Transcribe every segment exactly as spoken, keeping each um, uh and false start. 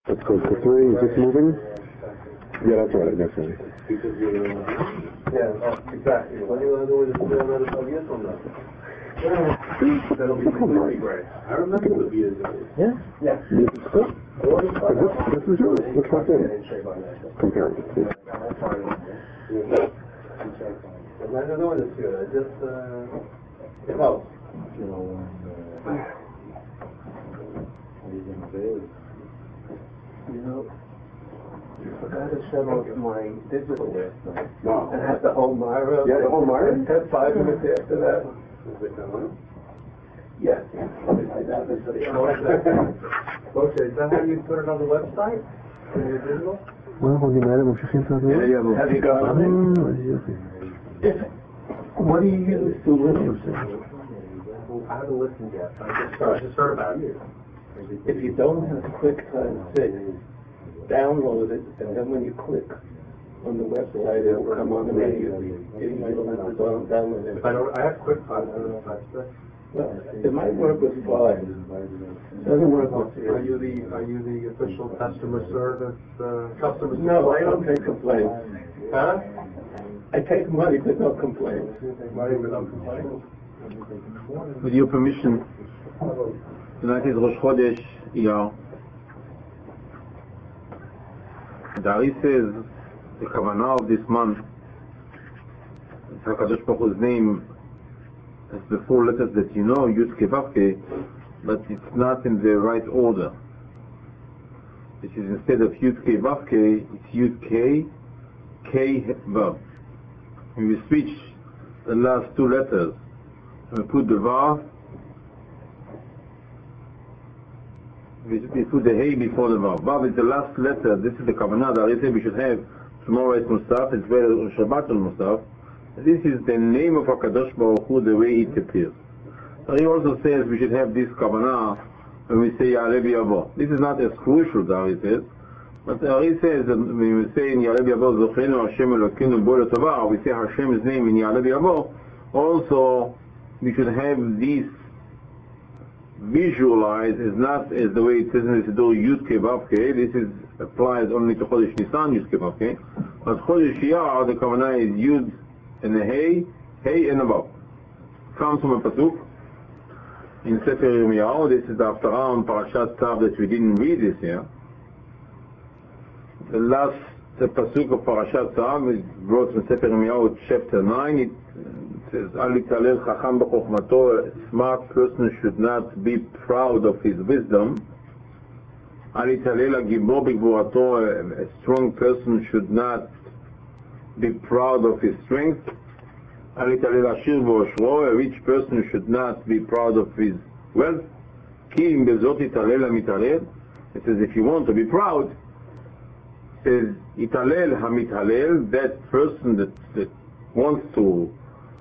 Let's go to three. Is this moving? Yeah, that's right. That's right. Yeah, exactly. What are you going to do with the another five years from now? That'll be completely gray. I remember the years ago. Yeah? Yeah. This is good. This, this is yours. Looks like it. Comparing it. Nothing to do with this here. It just, uh, it helps. You know, when, uh, you know, I forgot to shut off my digital last night. No. And had the whole Myra. Yeah, the whole Myra? And ten, five minutes after that. Is it coming? Yes. Okay, is that how you put it on the website? On your digital? מה אנחנו יודעים האלה ממשיכים את זה? Have you got it? What do you use to listen? I haven't listened yet. I just started, just heard about it. If you don't have QuickTime six, download it, and then when you click on the website, it will come on immediately. You might not have to download it. I don't. I have QuickTime. I don't know if that's it. Well, it might work with Flyers. It doesn't work with. Are you the Are you the official customer service? Uh, customer. No, I don't take complaints. Huh? I take money, but no complaints. Money with no complaints. With your permission, tonight is Rosh Chodesh Iyar. The Ari says the Kavanah of this month is HaKadosh Baruch Hu's name as the four letters that you know, Yud Kei Vav Kei, but it's not in the right order. This is instead of Yud Kei Vav Kei, it's Yud Kei Kei Vav. When we switch the last two letters, we put the Vav, we, we put the Hey before the Vav. Vav is the last letter. This is the Kavanah that I say we should have tomorrow at Musaf, it's very Shabbat al Musaf. This is the name of HaKadosh Baruch Hu, the way it appears. So he also says we should have this Kavanah when we say Ya'aleh V'Yavo. This is not as crucial, Ari says, but Ari says that when we say in Ya'aleh V'Yavo, Zochenu Hashem Elokeinu Bo L'Tova, we say Hashem's name in Ya'aleh V'Yavo, also we should have this visualized as not as the way it says in the Siddur Yud Kei Vav Kei. This is applies only to Chodesh Nisan Yud Kei Vav Kei, but Chodesh Iyar the Kavanah is Yud and a Hey, Hey and a Vav. Comes from a pasuk in Sefer Yirmiyahu. This is the Haftarah on Parashat Tzav that we didn't read this year. The last the pasuk of Parashat Tzav is brought from Sefer Yirmiyahu chapter nine. It says, Al yitalel chacham b'chokhmato, a smart person should not be proud of his wisdom. Al yitalel hagibor b'gvurato, a strong person should not be proud of his strength. Al yitalel ashir b'oshro, a rich person should not be proud of his wealth. Ki im bezot yitalel hamitalel, it says if you want to be proud, it says yitalel hamitalel, that person that, that wants to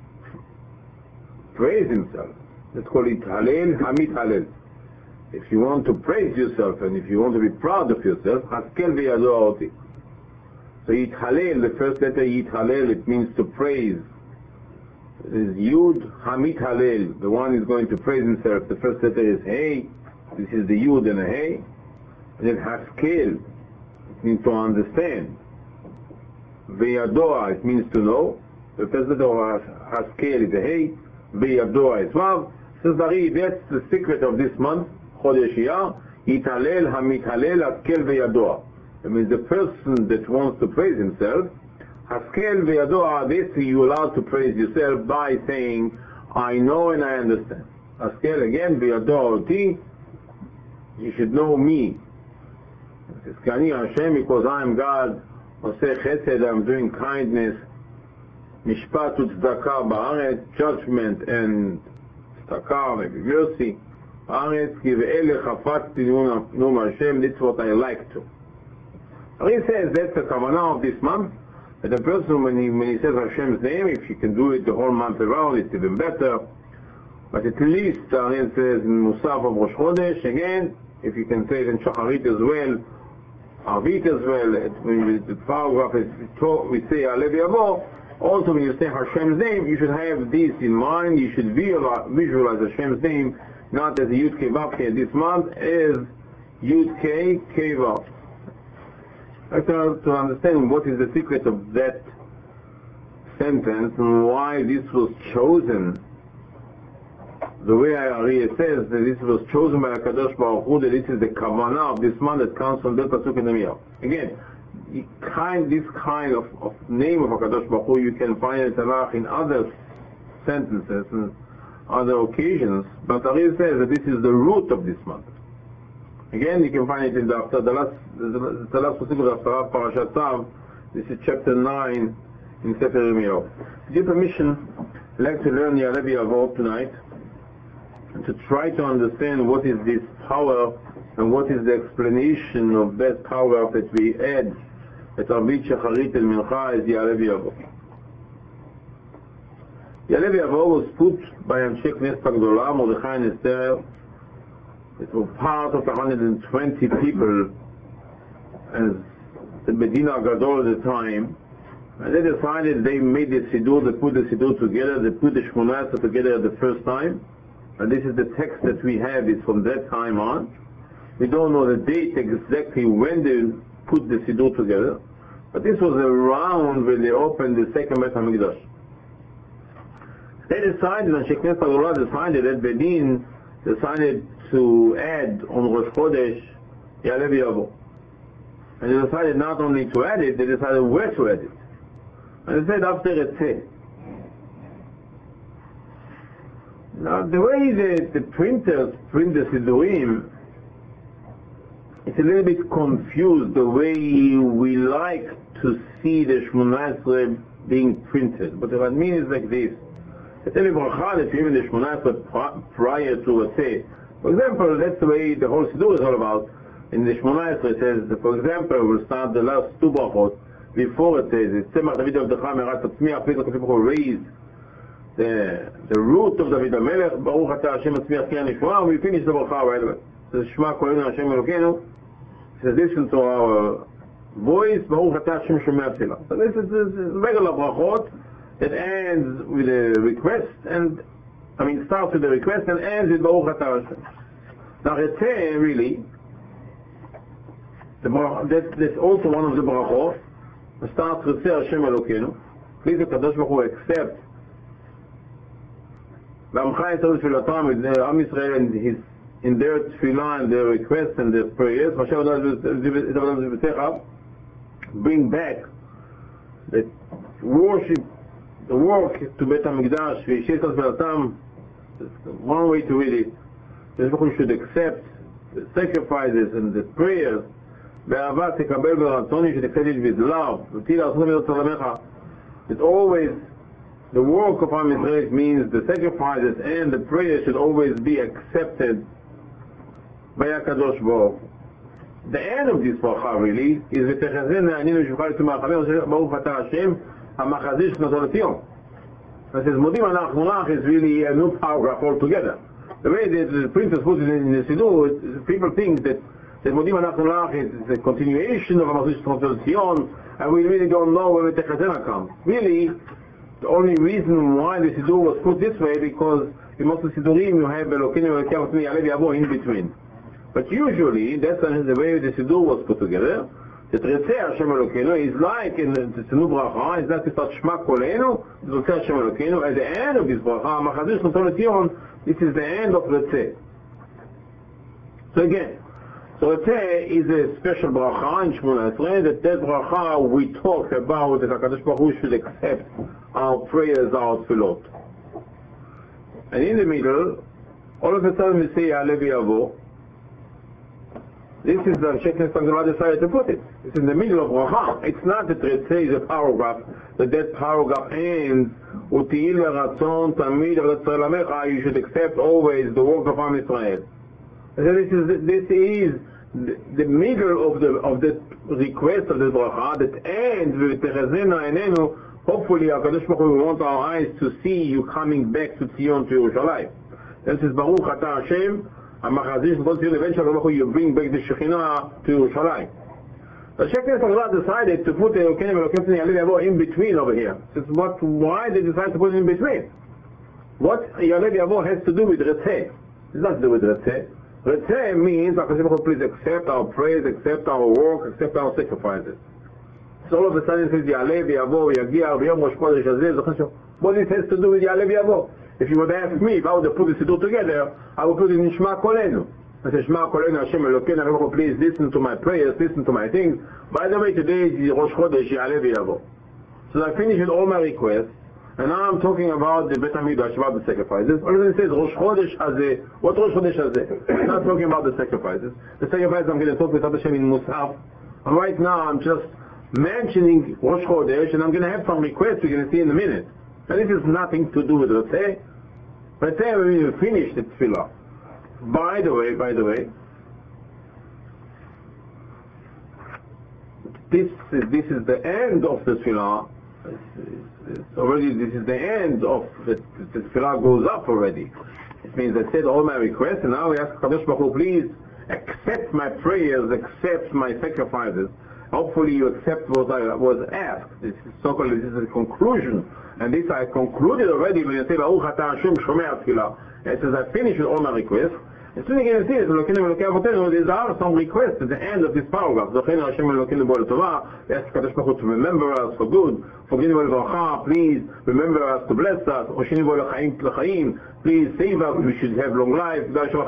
praise himself. Let's call it Halel Hamit Halel. If you want to praise yourself and if you want to be proud of yourself, Haskel V'Yado Aoti. So Yit Halel, the first letter Yit Halel, it means to praise. It is Yud Hamit Halel. The one is going to praise himself. The first letter is Hey. This is the Yud and a Hey. And then Haskel, it means to understand. V'Yadoa, it means to know. The first letter of Haskel is a Hey. V'Yadoa is Vav. Says Ari, that's the secret of this month, Chodesh Iyar. Yitalel Hamithalel Haskel V'Yadoa. That means the person that wants to praise himself, Haskel V'Yadoa, this you're allowed to praise yourself by saying, I know and I understand. Haskel again, V'Yadoa Oti, you should know me. It says, Kani Hashem, because I am God, Oseh Chesed, I'm doing kindness, Mishpat u'tzedakah ba'aretz, judgment and tzedakah, maybe mercy. Ba'aretz, ki ve'ele chafatzti num Hashem, that's what I like to. So he says that's the kavanah of this month, that a person when he, when he says Hashem's name, if he can do it the whole month around, it's even better. But at least, uh, he says in Musaf of Rosh Chodesh, again, if you can say it in Shacharit as well, Arvit as well, when the paragraph is taught, we say Ya'aleh V'Yavo. Also, when you say Hashem's name, you should have this in mind. You should visualize, visualize Hashem's name, not as a Yud Kei Vav Kei this month, as Yud K, K Vav. I have to understand what is the secret of that sentence and why this was chosen. The way Ari says that this was chosen by HaKadosh Baruch Hu, that this is the kavanah of this man that comes from that pasuk in the Miyah. Again, kind, this kind of, of name of HaKadosh Baruch Hu you can find in Tanakh in other sentences and other occasions, but Ari says that this is the root of this month. Again, you can find it in the after the last the, the last pasuk of Haftarah Parashat Tzav. This is chapter nine in Sefer Yirmiyahu. With your permission, I'd like to learn Ya'aleh V'Yavo tonight, to try to understand what is this power and what is the explanation of that power that we add at Arbit Shacharit and Mincha as Ya'aleh V'Yavo. Ya'aleh V'Yavo was put by Anshe Knesset Hagdolah, Mordechai and Esther. It was part of one hundred twenty people as the Medina Gadol at the time, and they decided, they made the Siddur, they put the Siddur together, they put the Shmona Esrei together the first time. And this is the text that we have, is from that time on. We don't know the date exactly when they put the Siddur together, but this was around when they opened the second Beit HaMikdash. They decided, and Sheikh Knesset Hagdolah decided, that Bedin decided to add on Rosh Chodesh Ya'aleh V'Yavo. And they decided not only to add it, they decided where to add it. And they said after Retzeh. Now, the way the, the printers print the Siddurim, it's a little bit confused the way we like to see the Shmona Esrei being printed. But what I mean is like this. That every bracha that you have in the Shmona Esrei prior to Retzeh, for example, that's the way the whole Siddur is all about. In the Shmona Esrei it says, that, for example, we'll start the last two brachot. Before it says, it's Tzemach David Avdecha Merat Tatzmiach, please HaKadosh Baruch Hu raised the, the root of David HaMelech, Baruch Atah Hashem Atzmiach Ki Nishma, we finish the bracha right away. It says, Shema Kolenu Hashem Elokeinu. It says, listen to our voice, Baruch Atah Hashem Shomei Tefillah. So this is a regular brachot that ends with a request, and, I mean, starts with a request and ends with Baruch Atah Hashem. Now, Retzeh, really, the, that, that's also one of the brachot. Start Retzeh Hashem Elokeinu. Please HaKadosh Baruch Hu accept V'amcha Yisrael Tfilatam with the Am Yisrael and his, in their tefillah and their requests and their prayers. Bring back the worship, the work to Beit HaMikdash. V'yishet Tfilatam. One way to read it. The Baruch Hu should accept the sacrifices and the prayers. Be'avat tekabel b'ratzon, you should accept it with love. It's always, the work of Am Yisrael means the sacrifices and the prayers should always be accepted by HaKadosh Baruch Hu. The end of this bracha really is v'techazena aninu shuvcha l'tumah Baruch Atah Hashem ha'machazir shnoto l'tzion. It says Modim Anachnu Lach is really a new paragraph altogether. The way that the printers put it in the Siddur, people think that that Modim Anachnu Lach is a continuation of Hamachazir Shnoto l'tzion, and we really don't know where v'techazena comes. Really, the only reason why the Siddur was put this way, because in most of the Siddurim you have Elokeinu Elokeinu Ya'aleh V'Yavo in between. But usually, that's the way the Siddur was put together. The Retzeh Hashem Elokeinu is like in the Tzenu Bracha, is like to start Shema Kolenu, Retzeh Hashem Elokeinu. At the end of this Bracha, Machazir Shnoto l'tzion, this is the end of Retzeh. So again, so Retzeh is a special Bracha in Shmona Esrei, that that Bracha we talk about that HaKadosh Baruch Hu should accept our prayers, our tefillot. And in the middle, all of a sudden we say Ya'aleh V'Yavo. This is the Sheikh Knesset Hagdolah decided to put it. It's in the middle of bracha. It's not that Retzeh is a paragraph, that that paragraph ends, U'tihil v'ratzon tamid avodat Yisrael amecha, you should accept always the work of Am Yisrael. So this is, this is the, the middle of the of the request of the bracha that ends with Techazena Enenu. Hopefully, HaKadosh Baruch Hu, we want our eyes to see you coming back to Tzion, to Yerushalayim. This is Baruch Atah Hashem, HaMachazir Shnoto l'tzion, eventually Baruch Hu, you bring back the Shekhinah to Yerushalayim. The Sheikh Knesset Hagdolah decided to put the Elokeinu Elokeinu Ya'aleh V'Yavo in between over here. It's what, why they decided to put it in between? What Ya'aleh V'Yavo has to do with Retzeh? It's not to do with Retzeh. Retzeh means, please accept our praise, accept our work, accept our sacrifices. So all of a sudden it says, Ya'aleh v'yavo v'yagia v'yom Rosh Chodesh hazeh. What it has to do with Ya'aleh v'yavo? If you would ask me, if I would have put the Siddur together, I would put it in Shema Kolenu. I say, Shema Kolenu Hashem Elokeinu, please listen to my prayers, listen to my things. By the way, today is Rosh Chodesh, Ya'aleh v'yavo. So I finished with all my requests, and now I'm talking about the Bet HaMikdash, about the sacrifices. All it says Rosh Chodesh Hazeh. What Rosh Chodesh Hazeh? I'm not talking about the sacrifices. The sacrifices I'm going to talk with Hashem in Musaf. And right now I'm just mentioning Rosh Chodesh, and I'm going to have some requests we're going to see in a minute. And this has nothing to do with Retzeh. Retzeh, when we finish the Tefillah. By the way, by the way, this is, this is the end of the Tefillah. It's already, this is the end of the, the Tefillah goes up already. It means I said all my requests, and now we ask Kadosh Baruch Hu, please accept my prayers, accept my sacrifices. Hopefully you accept what I was asked. This is so-called, this is a conclusion. And this I concluded already when you say, Baruch Atah Hashem Shomei Tefillah. It says I finished with all my requests. As soon as you can see it, there are some requests at the end of this paragraph. We ask Kadosh Baruch Hu to remember us for good. Please remember us to bless us. Please save us. We should have long life.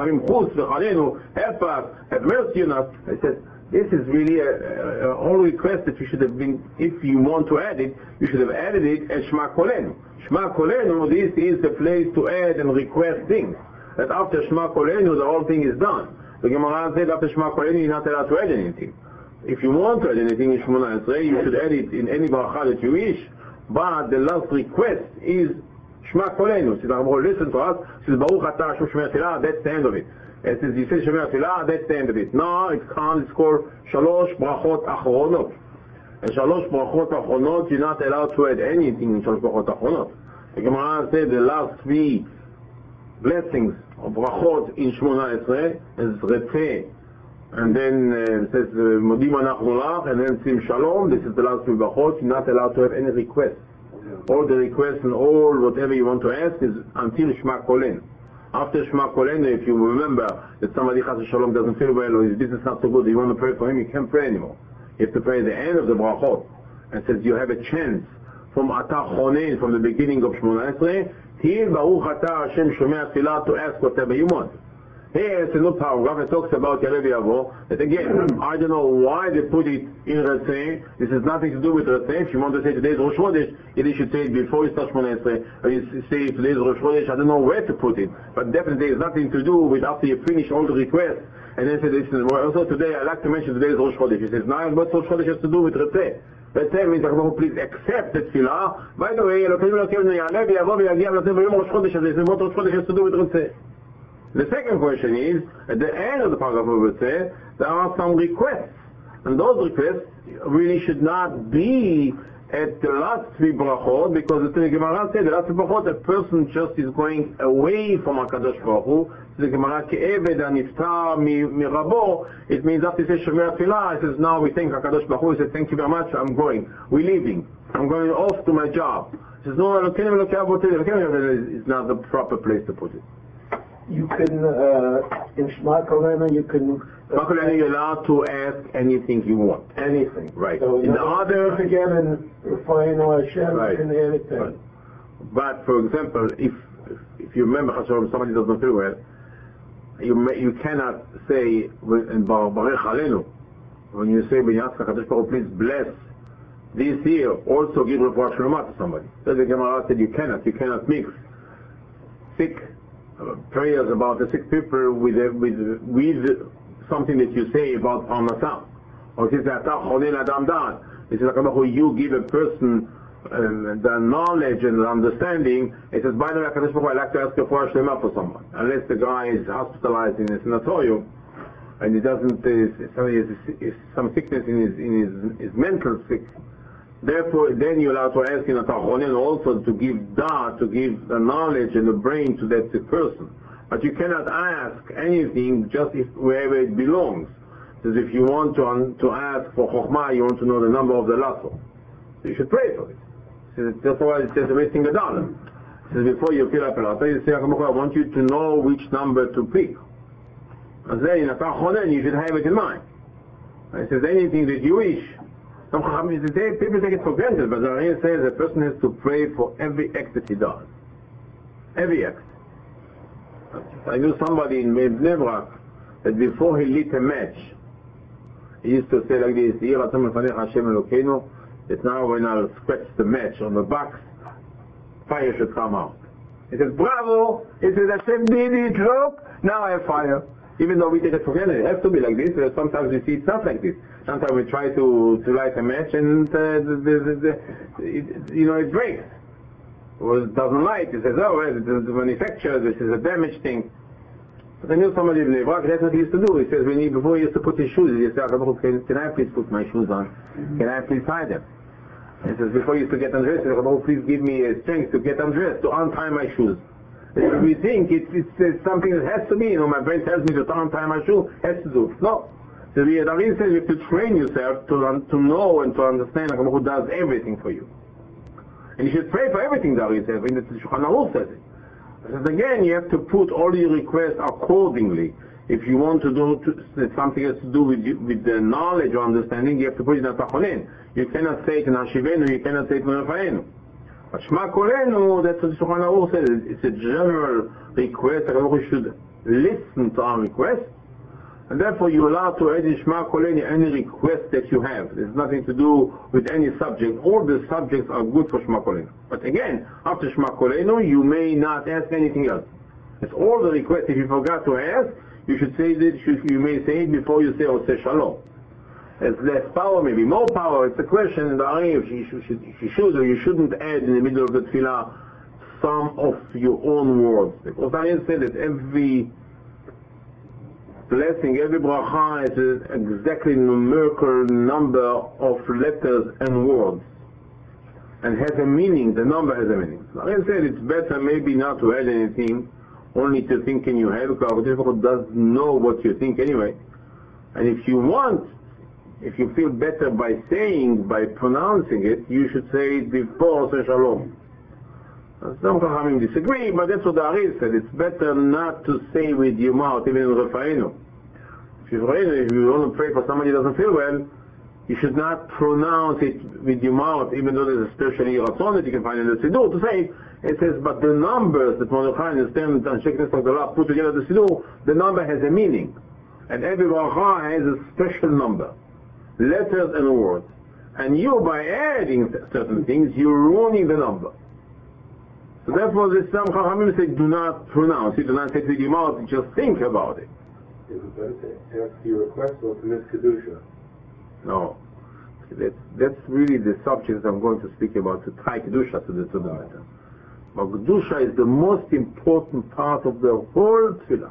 Help us. Have mercy on us. I said, this is really a, a, a whole request that you should have been, if you want to add it, you should have added it as Shema Kolenu. Shema Kolenu, this is the place to add and request things. That after Shema Kolenu, the whole thing is done. The Gemara said after Shema Kolenu, you're not allowed to add anything. If you want to add anything in Shemona Esrei, you should add it in any bracha that you wish. But the last request is Shema Kolenu. Says, listen to us. Says, Baruch Atah Hashem Shomei Tefillah. That's the end of it. It says, you say Shomei Tefillah, that's the end of it. No, it's called, it's called Shalosh Brachot Achronot. And Shalosh Brachot Achronot, you're not allowed to add anything in Shalosh Brachot Achronot. The Gemara said the last three blessings of brachot in Shemona Esrei is Retzeh, and then uh, it says Modim Anachnu Lach, and then Sim Shalom. This is the last three brachot. You're not allowed to have any requests. All the requests and all whatever you want to ask is until Shema Kolen. After Shema Kolen, if you remember that somebody Chas Shalom doesn't feel well or his business is not so good, you want to pray for him, you can't pray anymore. You have to pray at the end of the brachot, and it says you have a chance from Atah Chonen, from the beginning of Shemona Esrei, till Baruch Atah Hashem Shomei Tefillah, to ask whatever you want. Here it's a new paragraph. It talks about Ya'aleh v'yavo. That again, I don't know why they put it in Retzeh. This has nothing to do with Retzeh. If you want to say today's Rosh Chodesh, you should say it before you start Shemona Esrei. Or you say today's Rosh Chodesh, I don't know where to put it. But definitely it has nothing to do with after you finish all the requests. And then say this. Also today, I like to mention today's Rosh Chodesh. He says, now what Rosh Chodesh has to do with Retzeh? Retzeh means, please accept the Tefillah. By the way, Elokeinu Elokeinu Ya'aleh v'yavo v'yagia v'yatem v'yom Rosh Chodesh. This is what Rosh Chodesh has to do with Retzeh. The second question is, at the end of the paragraph of Retzeh, there are some requests. And those requests really should not be at the last three brachot, because the Gemara said the last three brachot, a person just is going away from HaKadosh Baruch Hu. The Gemara, Ke'eved ha'niftar mirabo, it means after he says Shomei Tefillah, he says, now we thank HaKadosh Baruch Hu, he says, thank you very much, I'm going. We're leaving. I'm going off to my job. He says, no, Elokeinu Elokeinu Elokeinu Elokeinu is not the proper place to put it. You can, uh, in Shema Kolenu, you can... Shema Kolenu, you're allowed to ask anything you want. Anything. Right. So in the other... Again, and refine Hashem, right. You can add it right. But, for example, if if you remember, somebody doesn't feel well, you may, you cannot say, in Barech Alenu, when you say, when you ask HaKadosh Baruch Hu, please bless this year, also give Refuah Shlema to somebody. So the Gemara said, you cannot, you cannot mix sick Uh, prayers about the sick people with uh, with with something that you say about Parnassah. Or this is like you give a person um, the knowledge and the understanding. It says, by the way, I like to ask a Refuah Shlema for someone, unless the guy is hospitalized in a sanatorium and he doesn't uh, some sickness in his in his, his mental sick. Therefore, then you're allowed to ask in a tachonin also to give da, to give the knowledge and the brain to that person. But you cannot ask anything just if, wherever it belongs. Because if you want to um, to ask for chokhmah, you want to know the number of the lasso. So you should pray for it. So that's why it says wasting a dollar. It says before you fill up a lasso, you say, I want you to know which number to pick. And then in Atah Chonen, you should have it in mind. It says anything that you wish. Some Chachamim say, people take it for granted, but the Aryeh says a person has to pray for every act that he does. Every act. I knew somebody in Bnei Brak that before he lit a match, he used to say like this, Yirah Hashem Lefanecha Hashem Elokeinu, that now when I'll scratch the match on the box, fire should come out. He says, bravo! He says, Hashem did it, look! Now I have fire. Even though we take it for granted, it has to be like this. Sometimes we see it's not like this. Sometimes we try to, to light a match and uh, the, the, the, it, you know, it breaks. Or it doesn't light. It says, oh, well, it's the manufacturer, this is a damaged thing. But I knew somebody in Bnei Brak, that's what he used to do. He says, when he, before he used to put his shoes, he used to say, can, can I please put my shoes on? Can I please tie them? He says, before he used to get undressed, he says, oh, please give me a strength to get undressed, to untie my shoes. And we think it's, it's, it's something that has to be, you know, my brain tells me to untie my shoe, has to do. No. So the Aryeh says you have to train yourself to, to know and to understand who does everything for you. And you should pray for everything, the Aryeh says, and the Shulchan Aruch says it. Because again, you have to put all your requests accordingly. If you want to do to, something has to do with you, with the knowledge or understanding, you have to put it in Atah Chonen. You cannot say it in Hashivenu, you cannot say it in Refaenu. But Shema Kolenu, that's what the Shulchan Aruch says. It's a general request. We should listen to our request, and therefore you're allowed to add in Shema Kolenu any request that you have. There's nothing to do with any subject. All the subjects are good for Shema Kolenu. But again, after Shema Kolenu, you may not ask anything else. It's all the requests. If you forgot to ask, you should say that. You may say it before you say Oseh Shalom. There's less power, maybe more power. It's a question in the Aryeh if you should, if you should or you shouldn't add in the middle of the tefillah some of your own words. Because the Aryeh said that every blessing, every bracha has an exactly numerical number of letters and words, and has a meaning. The number has a meaning. The Aryeh said it's better maybe not to add anything, only to think in your head, because God does know what you think anyway. And if you want, if you feel better by saying, by pronouncing it, you should say it before Oseh Shalom. Some Chachamim disagree, but that's what the Aryeh said. It's better not to say with your mouth, even in Refaenu. If you if you want to pray for somebody who doesn't feel well, you should not pronounce it with your mouth, even though there's a special Yiratzon that you can find in the Siddur to say. It says, but the numbers that Mordechai and Esther and Sheknes of the law put together the Siddur, the number has a meaning. And every bracha has a special number. Letters and words. And you, by adding certain things, you're ruining the number. So therefore, this some Chachamim say, do not pronounce it, do not say it with your mouth, just think about it. Is it better to ask your request or to miss Kedusha? No. That's, that's really the subject I'm going to speak about, to tie Kedusha to the, to the matter. But Kedusha is the most important part of the whole Tefillah.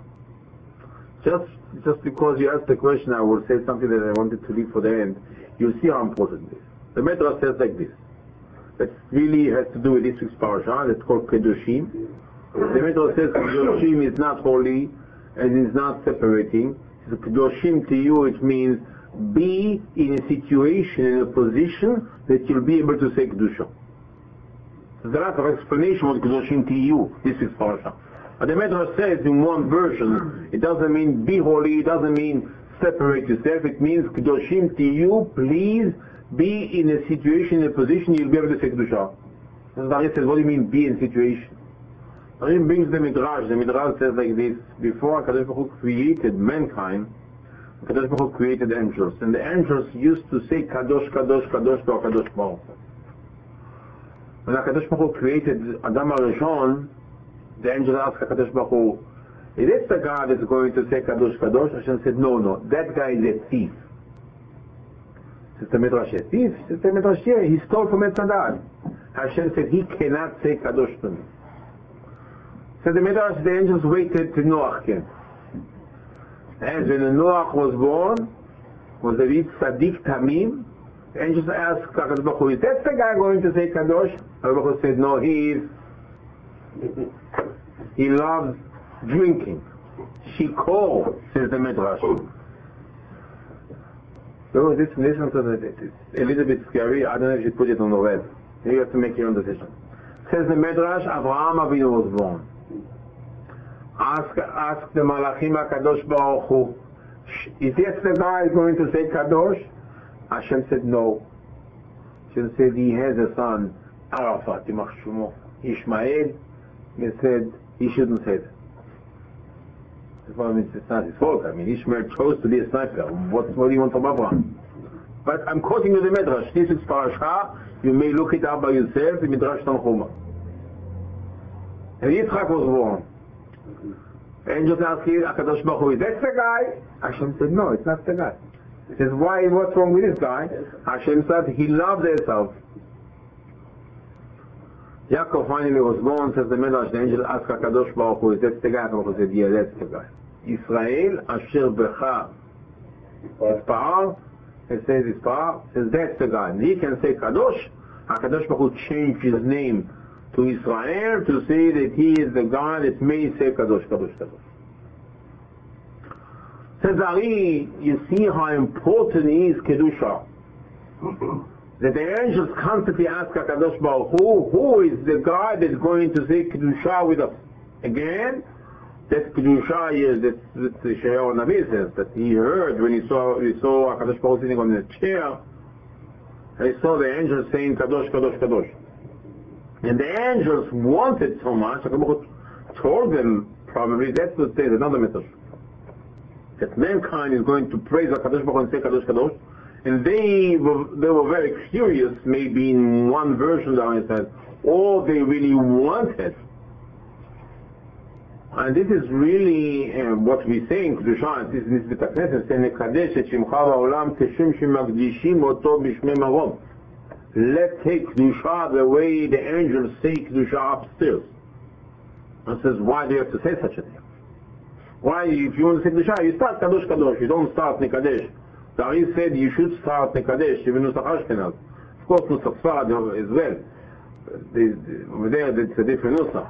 Just just because you asked the question, I will say something that I wanted to leave for the end. You see how important it is. The Midrash says like this. That really has to do with this week's parasha. It's called Kedoshim. The Midrash says Kedoshim is not holy and is not separating. It's Kedoshim to you, it means be in a situation, in a position that you'll be able to say Kedusha. There's a lot of explanation what Kedoshim to you, this week's parasha. But the Midrash says in one version, it doesn't mean be holy, it doesn't mean separate yourself, it means Kedoshim to you, please be in a situation, in a position you'll be able to say Kedusha. And the Aryeh says, what do you mean be in a situation? The Aryeh brings the Midrash, the Midrash says like this, before HaKadosh Baruch Hu created mankind, HaKadosh Baruch Hu created angels, and the angels used to say Kadosh, Kadosh, Kadosh to HaKadosh Baruch Hu. When HaKadosh Baruch Hu created Adam HaRishon, the angel asked HaKadosh Baruch Hu, is this the guy that's going to say Kadosh Kadosh? Hashem said, no, no, that guy is a thief. Says the Midrash, a thief? Says the Midrash, yeah, he stole from Etz Hadat. Hashem said, he cannot say Kadosh to me. Said the Midrash, the angels waited till Noach came. And when Noach was born, was a bit Sadiq Tamim, the angels asked HaKadosh Baruch Hu, is that the guy going to say Kadosh? HaKadosh Baruch Hu said, no, he is. He loves drinking. Shikor, says the Midrash. So listen, listen to this. It's a little bit scary. I don't know if you put it on the web. You have to make your own decision. Says the Midrash, Abraham Avinu was born. Ask, ask the Malachim HaKadosh Baruch Hu, is yes the guy going to say Kadosh? Hashem said no. Hashem said he has a son, Arafat, Ishmael. He said he shouldn't say that. Well, it's not his fault. I mean, Ishmael chose to be a sniper. What, what do you want from Abraham? But I'm quoting you the Midrash. This is Parashah. You may look it up by yourself, the Midrash Tanchuma. And Yitzchak was born. Angels asked him, HaKadosh Baruch Hu, is that the guy? Hashem said, no, it's not the guy. He says, why, what's wrong with this guy? Hashem said, he loved Esau. Yaakov finally was born, says the Midrash, the angel asked HaKadosh Baruch Hu, is that the guy? HaKadosh said, yeah, that's the guy. Israel, Asher Becha, Ispar, he says Ispar, says that's the guy. And he can say Kadosh. HaKadosh Baruch Hu changed his name to Israel to say that he is the guy that may say Kadosh, Kadosh, Kadosh. Says Ari, you see how important is Kedusha. That the angels constantly ask HaKadosh Baruch Hu, who is the guy that's going to say Kedusha with us? Again, that Kedusha is that the Sheher Navi says, that he heard when he saw, he saw HaKadosh Baruch Hu sitting on the chair, he saw the angels saying Kadosh, Kadosh, Kadosh. And the angels wanted so much, HaKadosh Baruch Hu told them, probably, that's what says another message, that mankind is going to praise HaKadosh Baruch Hu and say Kadosh, Kadosh. And they were, they were very curious, maybe in one version that I said, all they really wanted. And this is really uh, what we say in Kedusha, this is Mitzvah Knesset, say, Nekadesh et Shimcha ba'olam keshem shemakdishim oto b'shmei marom. Let's take Kedusha the way the angels say Kedusha upstairs. And says, why do you have to say such a thing? Why, if you want to say Kedusha, you start Kadosh Kadosh, you don't start Nekadesh. The Ari said you should start Nekadesh, even Nusach Ashkenaz. Of course, Nusach Sfarad as well. Over there, it's a different Nusach.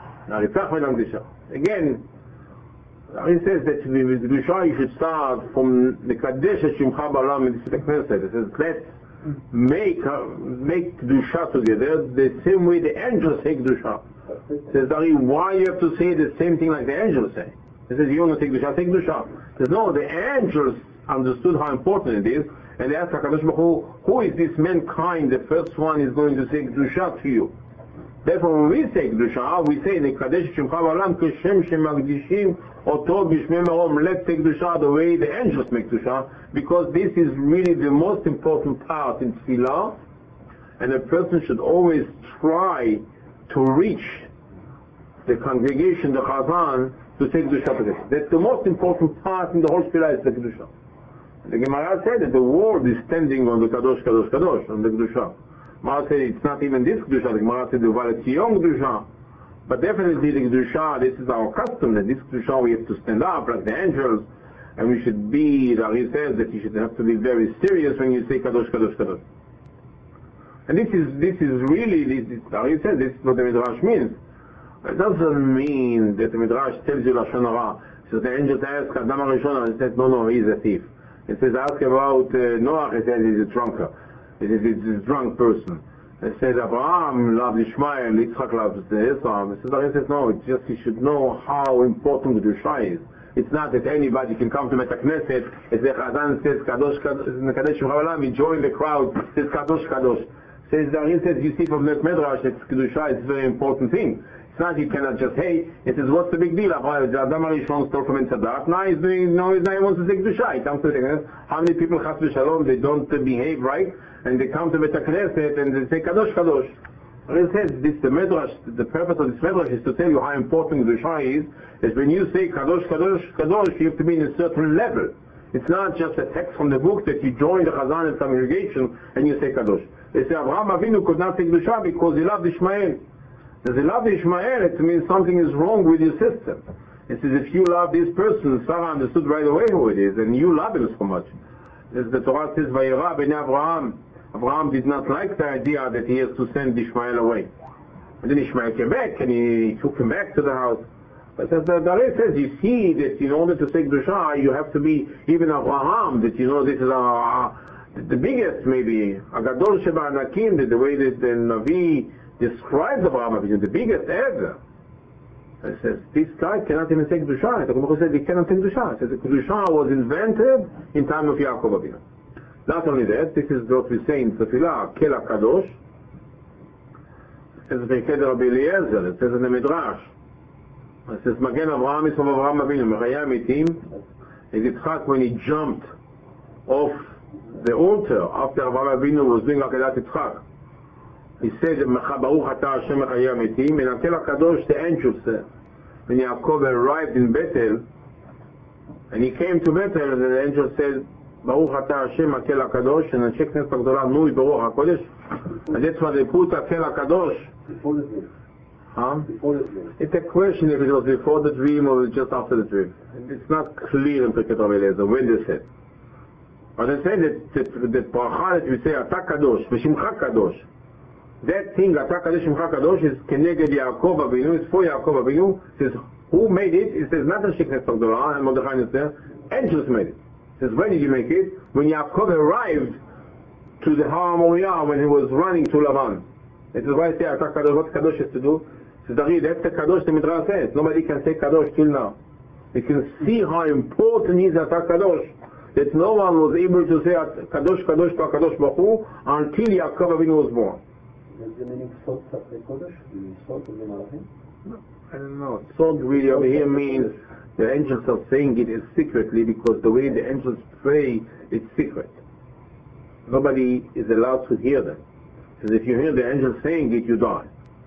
Again, Ari says that with Kedusha you should start from Nekadesh et Shimcha ba'olam in the Knesset. It says, let's make, uh, make Kedusha together the same way the angels say Kedusha. It says, Ari, why you have to say the same thing like the angels say? He says, you want to take Kedusha, take Kedusha. He says, no, the angels understood how important it is, and they asked HaKadosh Baruch Hu, who is this mankind, the first one is going to say Kedusha to you? Therefore, when we say Kedusha, we say, Nekadesh Shimcha ba'olam keshem shemakdishim oto b'shmei marom. Let's take Kedusha the way the angels make Kedusha, because this is really the most important part in Tefillah, and a person should always try to reach the congregation, the Chazan, to say Kedusha together. That's the most important part in the whole Tefillah, is the Kedusha. The Gemara said that the world is standing on the Kadosh, Kadosh, Kadosh, on the Kedusha. Gemara said it's not even this Kedusha. The Gemara said the Uva Letzion Kedusha. But definitely the Kedusha, this is our custom, that this Kedusha we have to stand up like the angels, and we should be, the Ari says that you should have to be very serious when you say Kadosh, Kadosh, Kadosh. And this is, this is really, this, this, the Ari says this is what the Midrash means. It doesn't mean that the Midrash tells you Lashon Hara. So the angels ask Adam HaRishon, and he said, no, no, he's a thief. It says, ask about uh, Noah, he says he's a drunkard. He says he's a drunk person. It says, Abraham loved Ishmael, Yitzchak loved Esau. It says, he says, no, it's just you should know how important the Kedusha is. It's not that anybody can come to Meta Knesset, as the Chazan says, Kadosh, Kadosh, Kadosh, he joined the crowd, says Kadosh, Kadosh. Says, he says, you see from the Midrash that Kedusha is a very important thing. It's not you cannot just, hey, it says, what's the big deal? Adam HaRishon stole from Tzadok. Now he's doing, no, now he wants to take Kedusha. He comes to the how many people, Chas v'Shalom, they don't uh, behave right, and they come to Beit HaKnesset and they say, Kadosh, Kadosh. And it says, this, the Midrash, the purpose of this Midrash is to tell you how important Kedusha is, is when you say Kadosh, Kadosh, Kadosh, you have to be in a certain level. It's not just a text from the book that you join the Chazan and congregation and you say Kadosh. They say, Abraham Avinu could not say Kedusha because he loved Ishmael. If you love Ishmael, it means something is wrong with your system. It says if you love this person, Sarah understood right away who it is, and you love him so much. As the Torah says, Vayera b'nei Abraham. Abraham did not like the idea that he has to send Ishmael away. And then Ishmael came back, and he took him back to the house. But as the Torah says, you see that in order to say Kedusha, you have to be even Abraham, that you know this is a, the biggest maybe, Agadol Sheba Anakim, the way that the Navi describes Abraham Avinu, the biggest ever. It says, this guy cannot even say Kedusha. The Gemara said he cannot say Kedusha. It says the Kedusha was invented in time of Yaakov Avinu. Not only that, this is what we say in Tefillah, Kel HaKadosh. It says in Keder Rabbi Eliezer, it says in the Midrash. It says, Magen Avraham is from Avraham Avinu, Mechaya Mitim, is Yitzchak when he jumped off the altar after Avraham Avinu was doing Akedat Yitzchak. He said, Baruch Ata Hashem Mechaya Mitim, and Kel HaKadosh, the angel said, when Yaakov arrived in Bethel, and he came to Bethel, and the angel said, Baruch Ata Hashem Kel HaKadosh, and the Sheknes HaGdolah Nui Baruch HaKodesh, and that's why they put Kel HaKadosh. Before the dream. Huh? Before the dream. It's a question if it was before the dream or just after the dream. It's not clear in Pirkei Rabbi when they said. But they say that that, that bracha that we say Ata Kadosh, V'Shimcha Kadosh, that thing Ata Kadosh, Shimcha Kadosh is Keneged Yaakov Avinu, it's for Yaakov Avinu. It says who made it? It says not the Sheknes HaGdolah and Mordechai is there. Angels made it. It says when did you make it? When Yaakov arrived to the Har Moriah, when he was running to Lavan. This is why I say Ata Kadosh. What Kadosh has to do? Says Dari, that's the Kadosh the Midrash says. Nobody can say Kadosh till now. You can see how important is Ata Kadosh. That no one was able to say Kadosh Kadosh to Kadosh Baruch Hu until Yaakov Avinu was born. Does the meaning Sod Safrei Kodesh? The Sod of the Malachim? No, I don't know. Sod really over here means the angels are saying it is secretly because the way the angels pray is secret. Nobody is allowed to hear them. Because if you hear the angels saying it, you die.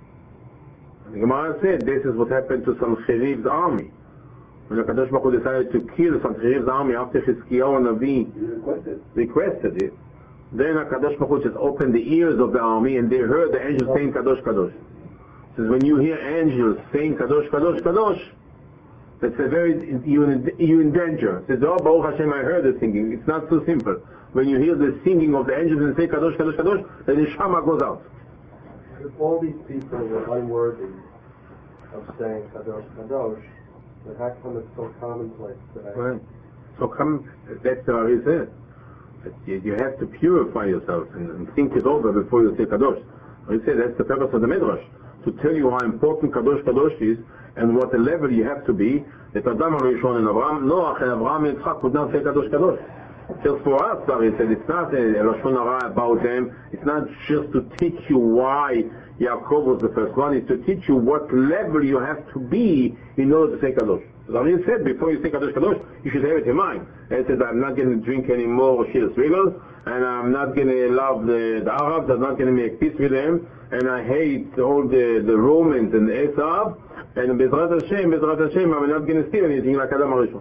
The Gemara said this is what happened to Sancherib's army. When the Kadosh Baruch Hu decided to kill Sancherib's army after Chizkiyahu Navi requested. requested it, then Kadosh Baruch Hu just opened the ears of the army and they heard the angels saying Kadosh Kadosh. Says when you hear angels saying Kadosh Kadosh Kadosh, that's a very, you in, you in danger. Says, oh Baruch Hashem, I heard the singing. It's not so simple. When you hear the singing of the angels and say Kadosh Kadosh Kadosh, the neshama goes out. If all these people were unworthy of saying Kadosh Kadosh, then how come it's so commonplace today? Right. So come, that's what he said. You, you have to purify yourself and, and think it over before you say Kadosh. He said that's the purpose of the Midrash, to tell you how important Kadosh Kadosh is and what the level you have to be. That Adam HaRishon and Avraham, Noach and Avraham and Yitzchak could not say Kadosh Kadosh. Just for us, he said, it's not a Lashon Hara about them. It's not just to teach you why Yaakov was the first one. It's to teach you what level you have to be in order to say Kadosh. So he said, before you say Kadosh Kadosh, you should have it in mind. And he said, I'm not going to drink any more Shiras Regal, and I'm not going to love the, the Arabs, I'm not going to make peace with them, and I hate all the, the Romans and the Esau, and Bezrat Hashem, Bezrat Hashem, I'm not going to steal anything like Adam HaRishon.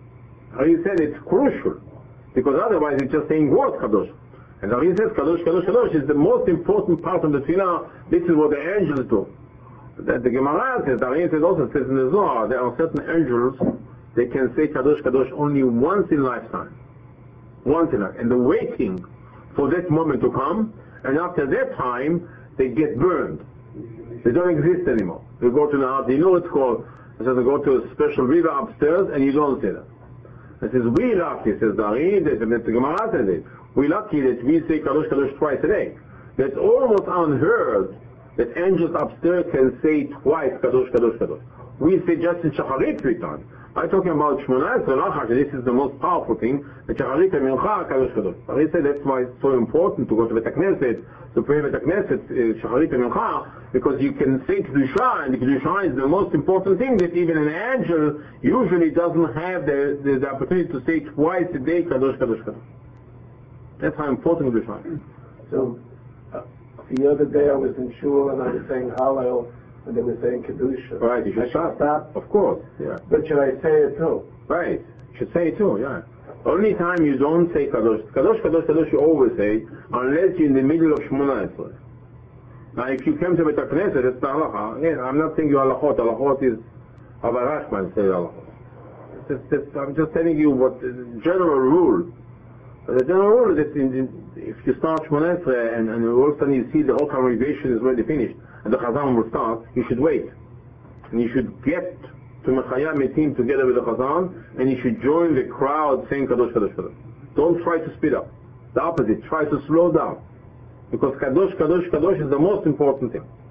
He said it's crucial. Because otherwise it's just saying words Kadosh. And Ari says Kadosh, Kadosh, Kadosh is the most important part of the Tefillah. This is what the angels do. That the Gemara says, Ari says also, says in the Zohar, there are certain angels, they can say Kadosh, Kadosh only once in lifetime. Once in lifetime. And they're waiting for that moment to come, and after that time, they get burned. They don't exist anymore. They go to the house, you know what it's called, it says they go to a special river upstairs, and you don't see them. It says, we lucky, says Dari, that the Gemara says it. We lucky that we say Kadosh Kadosh twice a day. That's almost unheard that angels upstairs can say twice Kadosh Kadosh Kadosh. We say just in Shacharit three times. I'm talking about Shmoneh Esrei, this is the most powerful thing, the Shacharit and Mincha Kadosh Kadosh. Dari said that's why it's so important to go to the Knesset, to pray with the Knesset, Shacharit and Mincha, because you can say Kedusha, and the Kedusha is the most important thing that even an angel usually doesn't have the, the, the opportunity to say twice a day Kadosh Kadosh Kadosh. That's how important Kedusha is. So, uh, the other day I was in Shul and I was saying Hallel, and they were saying Kedusha. Right, you should stop. stop. Of course, yeah. But should I say it too? Right, you should say it too, yeah. Only time you don't say Kadosh, Kadosh, Kadosh, Kadosh, you always say, unless you're in the middle of Shmoneh Esrei. Now, if you come to Beit HaKnesset, it's the halacha. Again, I'm not saying you halachot. Halachot is Avarashman say halachot. It's, it's, I'm just telling you what the general rule. The general rule is that in, in, if you start Shmoneh Esrei and, and all of a sudden you see the whole congregation is already finished and the Chazan will start, you should wait. And you should get to Mechaya Metim together with the Chazan, and you should join the crowd saying Kadosh, Kadosh, Kadosh. Don't try to speed up. The opposite, try to slow down. Because Kadosh, Kadosh, Kadosh is the most important thing.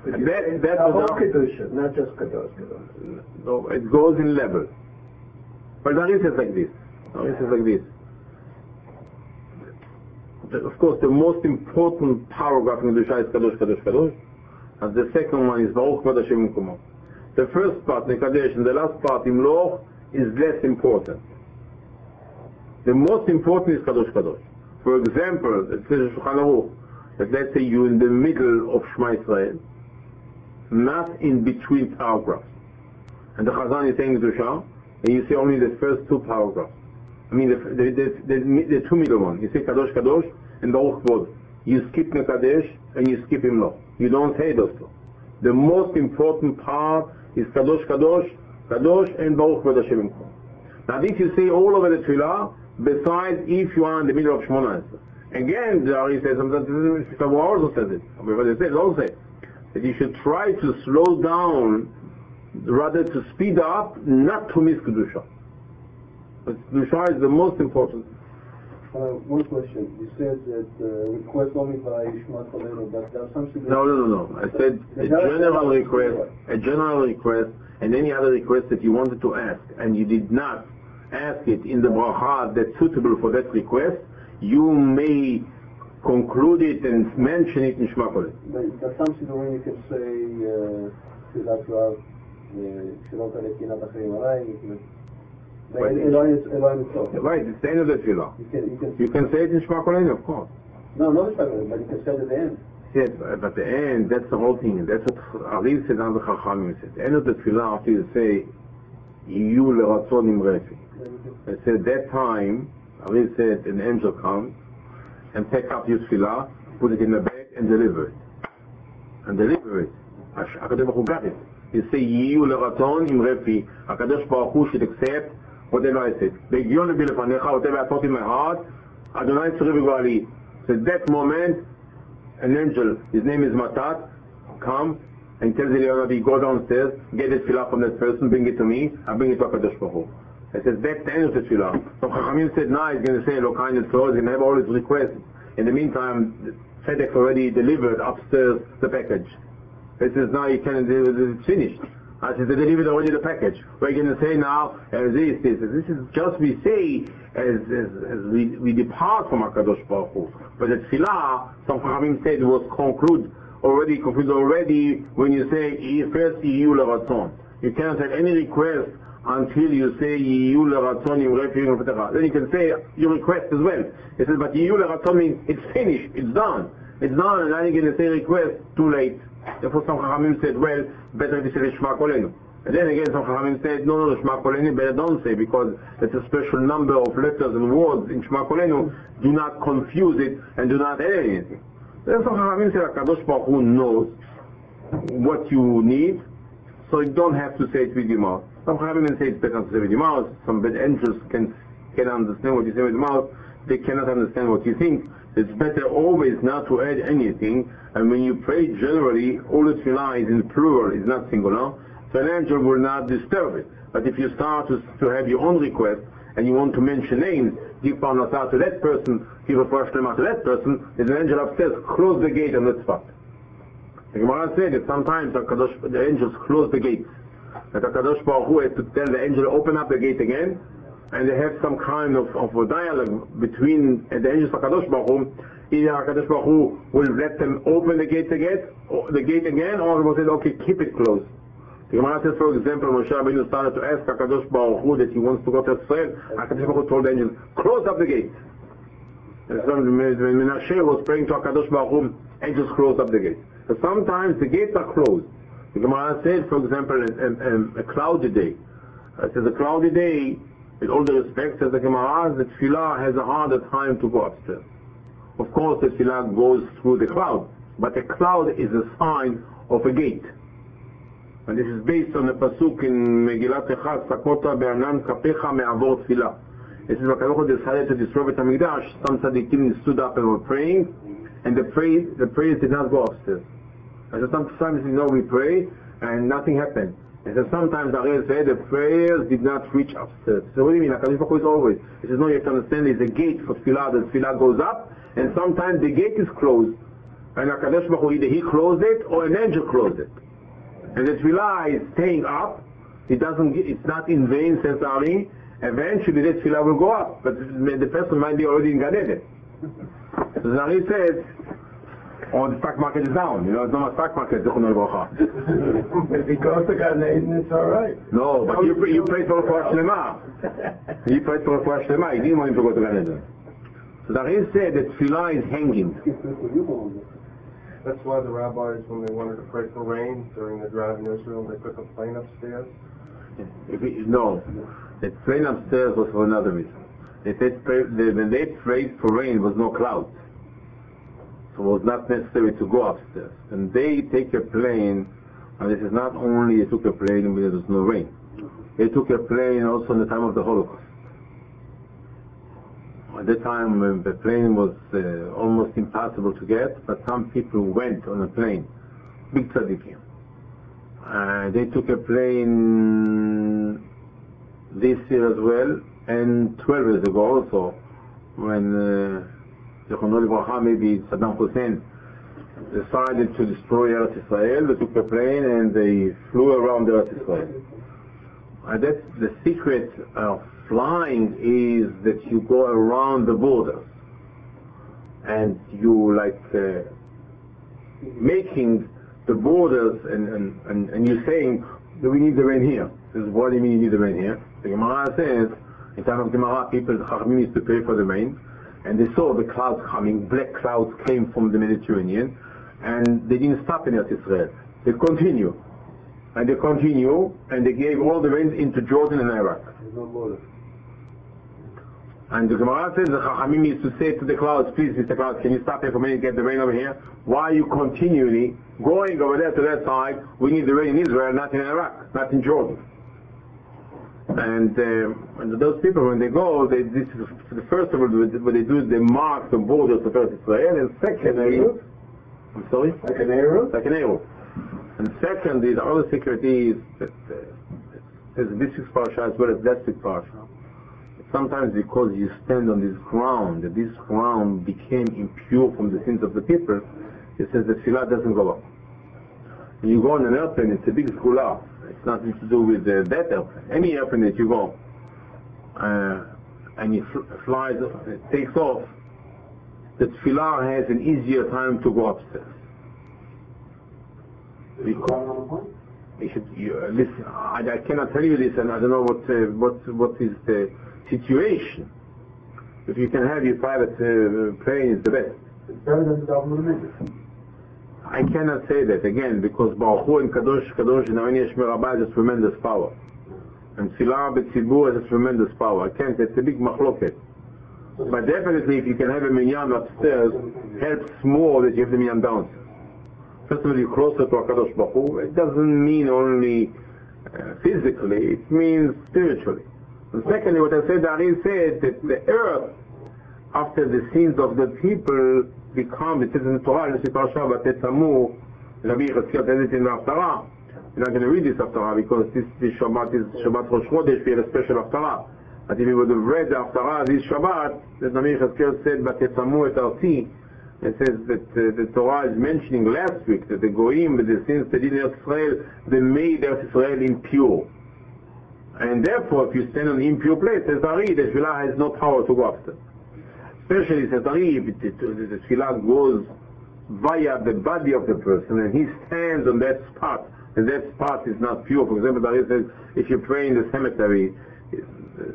And that, that the was whole Kedusha, not just Kadosh, Kadosh. no, it goes in level. But there is it like this. There is it like this. The, of course, the most important paragraph in Kedusha is Kadosh, Kadosh, Kadosh. And the second one is Baruch Kod Hashem U'Kumo. The first part, Nekadesh, and the last part, Imloch, is less important. The most important is Kadosh, Kadosh. For example, it says Shulchan Aruch, that let's say you're in the middle of Shema Israel, not in between paragraphs. And the Chazan is saying Kedusha, and you say only the first two paragraphs. I mean, the, the, the, the, the two middle ones. You say Kadosh, Kadosh, and Baruch Kvod. You skip Nekadesh, and you skip Imloch. You don't say those two. The most important part is Kadosh, Kadosh, Kadosh, and Baruch Kvod Hashem. Now this you say all over the Tefillah, besides if you are in the middle of Shemona Esrei. Again, the Ari says, Shavuot also says it, but they say, don't say, that you should try to slow down, rather to speed up, not to miss Kedusha. But Kedusha is the most important. Uh, one question. You said that uh, request only by Shema Kolenu, but there are some... No, no, no, no. I said a general request, a general request, and any other request that you wanted to ask, and you did not ask it in the bracha that's suitable for that request, you may conclude it and mention it in Shema Kolenu. But there's some situation you can say, Tfilat Rav, Shelo Talei Kinat Acharim Alai, Right, it's the end of the Tefillah. You can, you can, you can say it in Shema Kolenu, of course. No, not Shema Kolenu, but you can say it at the end. Yes, but at the end, that's the whole thing. That's what Ariv said on the Chachamim. At the end of the Tefillah, after you say, Yiyu Leratzon Im Refi. I said, at that time, Ariv said, an angel comes and pick up your Tefillah, put it in the bag, and deliver it. And deliver it. HaKadosh Baruch Hu got it. You say, Yiyu Leratzon Im Refi. HaKadosh Baruch Hu should accept whatever I said. Begion Lebilefanecha, whatever I thought in my heart, Adonai Tzuri V'Gali. So at that moment, an angel, his name is Matat, come and tells Eliyahu, go downstairs, get the tefillah from that person, bring it to me, I bring it to HaKadosh Baruch Hu. I said, that's the end of the tefillah. So Chachamim said, now he's going to say, Elokai Netzor, he's going to have all his requests. In the meantime, FedEx already delivered upstairs the package. He says, now you can, it's finished. I said, they delivered already the package. We're going to say now, uh, this, this, this is just we say as, as, as we, we depart from HaKadosh Baruch Hu. But the Tfilah, some Chachamim said, was concluded already, concluded already when you say, first Yiyu Leratzon. You cannot have any request until you say Yiyu Leratzon Im Refi Im Fetecha. Then you can say your request as well. He says, but Yiyu Leratzon means it's finished, it's done. It's done, and now you're going to say request, too late. Therefore some Chachamim said, well, better if you say Shema Kolenu. And then again some Chachamim said, no, no, Shema Kolenu, better don't say, because it's a special number of letters and words in Shema Kolenu. Do not confuse it and do not add anything. Then some Chachamim said, HaKadosh Baruch Hu knows what you need, so you don't have to say it with your mouth. Some Chachamim say it's better to say with your mouth. Some bad angels can, can understand what you say with your mouth. They cannot understand what you think. It's better always not to add anything, and when you pray generally, all the tefillah is in plural, it's not singular, so an angel will not disturb it. But if you start to, to have your own request, and you want to mention names, give parnasah to that person, give a fresh lemah to that person, there's an angel upstairs, close the gate on that spot. The Gemara said that sometimes the angels close the gates. That HaKadosh Baruch Hu has to tell the angel, open up the gate again, and they have some kind of, of a dialogue between the angels of HaKadosh Baruch Hu. Either HaKadosh Baruch Hu will let them open the gate again, or the gate again, or he will say, okay, keep it closed. The Gemara says, for example, Moshe Rabbeinu started to ask HaKadosh Baruch Hu that he wants to go to Israel. HaKadosh Baruch Hu told the angels, close up the gate. And so when Menashe was praying to HaKadosh Baruch Hu, angels closed up the gate. So sometimes the gates are closed. The Gemara said, for example, a, a, a cloudy day. It says a cloudy day, with all the respect, says the Gemara, the Tefillah has a harder time to go upstairs. Of course, the Tefillah goes through the cloud, but a cloud is a sign of a gate. And this is based on the pasuk in Megillat Echad, Sakota be'anan kapecha me'avor Tefillah. This is what HaKadosh decided to destroy the Hamikdash. Some tzaddikim stood up and were praying, and the praise, the praise did not go upstairs. And so sometimes, you know, we pray, and nothing happened. And so sometimes Ariel said the prayers did not reach upstairs. So what do you mean? HaKadosh Baruch Hu is always. He says, no, you have to understand there's a gate for Tefillah. The Tefillah goes up, and sometimes the gate is closed. And HaKadosh Baruch Hu, either he closed it or an angel closed it. And the tefillah is staying up. It doesn't, it's not in vain, says Ari. Eventually the tefillah will go up, but the person might be already in Gan Eden. So Ari says, oh, the stock market is down. You know, it's not a stock market. If he goes to Gan Eden, it's all right. No, but you, you prayed for Refuah Shlema. You prayed for Refuah Shlema. You didn't want him to go to Gan Eden. So Ari said that tefillah is hanging. That's why the rabbis, when they wanted to pray for rain during the drought in Israel, they put the plane upstairs. If it, no, the plane upstairs was for another reason. They said when they prayed for rain, there was no clouds. So it was not necessary to go upstairs. And they take a plane, and this is not only they took a plane when there was no rain. They took a plane also in the time of the Holocaust. At that time, uh, the plane was uh, almost impossible to get, but some people went on a plane, big tzaddikim. Uh, they took a plane this year as well, and twelve years ago also, when Zichrono Livracha, maybe Saddam Hussein, decided to destroy Eretz Israel. They took a plane and they flew around Eretz Israel. And that's the secret of flying, is that you go around the borders and you like uh, making the borders, and, and, and, and you're saying that we need the rain here. This is what do you mean you need the rain here? The Gemara says, in time of Gemara, people, the Chachamim used to pray for the rain, and they saw the clouds coming. Black clouds came from the Mediterranean, and they didn't stop in Eretz Israel. They continue. And they continue, and they gave all the rains into Jordan and Iraq. And the Gemara says, the Chachamim used to say to the clouds, please, Mister Clouds, can you stop here for a minute and get the rain over here? Why are you continually going over there to that side? We need the rain in Israel, not in Iraq, not in Jordan. And, uh, and those people, when they go, they, this is the first of all, what they do is they mark the borders of Eretz Israel, and secondly, I'm sorry? Like an arrow? Like an arrow. And secondly, the other secret is that uh, there's this week's parsha as well as last week's parsha. Sometimes because you stand on this ground, that this ground became impure from the sins of the people, it says the tefillah doesn't go up. When you go on an airplane, it's a big skula. It's nothing to do with uh, that airplane. Any airplane that you go, uh, and it fl- flies, it takes off, the tefillah has an easier time to go upstairs. Because you should, you, uh, listen, I, I cannot tell you this, and I don't know what uh, what what is the situation. If you can have your private uh, plane, it's the best. It's better than the government. I cannot say that again, because Baruch Hu and Kadosh Kadosh and Avni Yesh Merabah has a tremendous power, and Tfilah B'Tzibur has a tremendous power. I can't. It's a big machloket. But definitely, if you can have a minyan upstairs, helps more that you have the minyan downstairs. First of all, you're closer to HaKadosh Baruch Hu. It doesn't mean only uh, physically, it means spiritually. And secondly, what I said, Ari said that the earth, after the sins of the people, become, it says in the Torah, in the Parashat Vatetzamu, Rabbi Yechezkel says it in the Haftarah. We're not going to read this Haftarah because this, this Shabbat is Shabbat Rosh Chodesh, we had a special Haftarah. But if we would have read the Haftarah this Shabbat, the Rabbi Yechezkel said, Vatetzamu et Arti. It says that uh, the Torah is mentioning last week that the Goyim, the sins they did in Eretz Israel, they made Eretz Israel impure. And therefore, if you stand on an impure place, says Ari, the Tefillah has no power to go upstairs. Especially, says Ari, if it, it, the Tefillah goes via the body of the person, and he stands on that spot, and that spot is not pure. For example, Ari says, if you pray in the cemetery, it's, uh,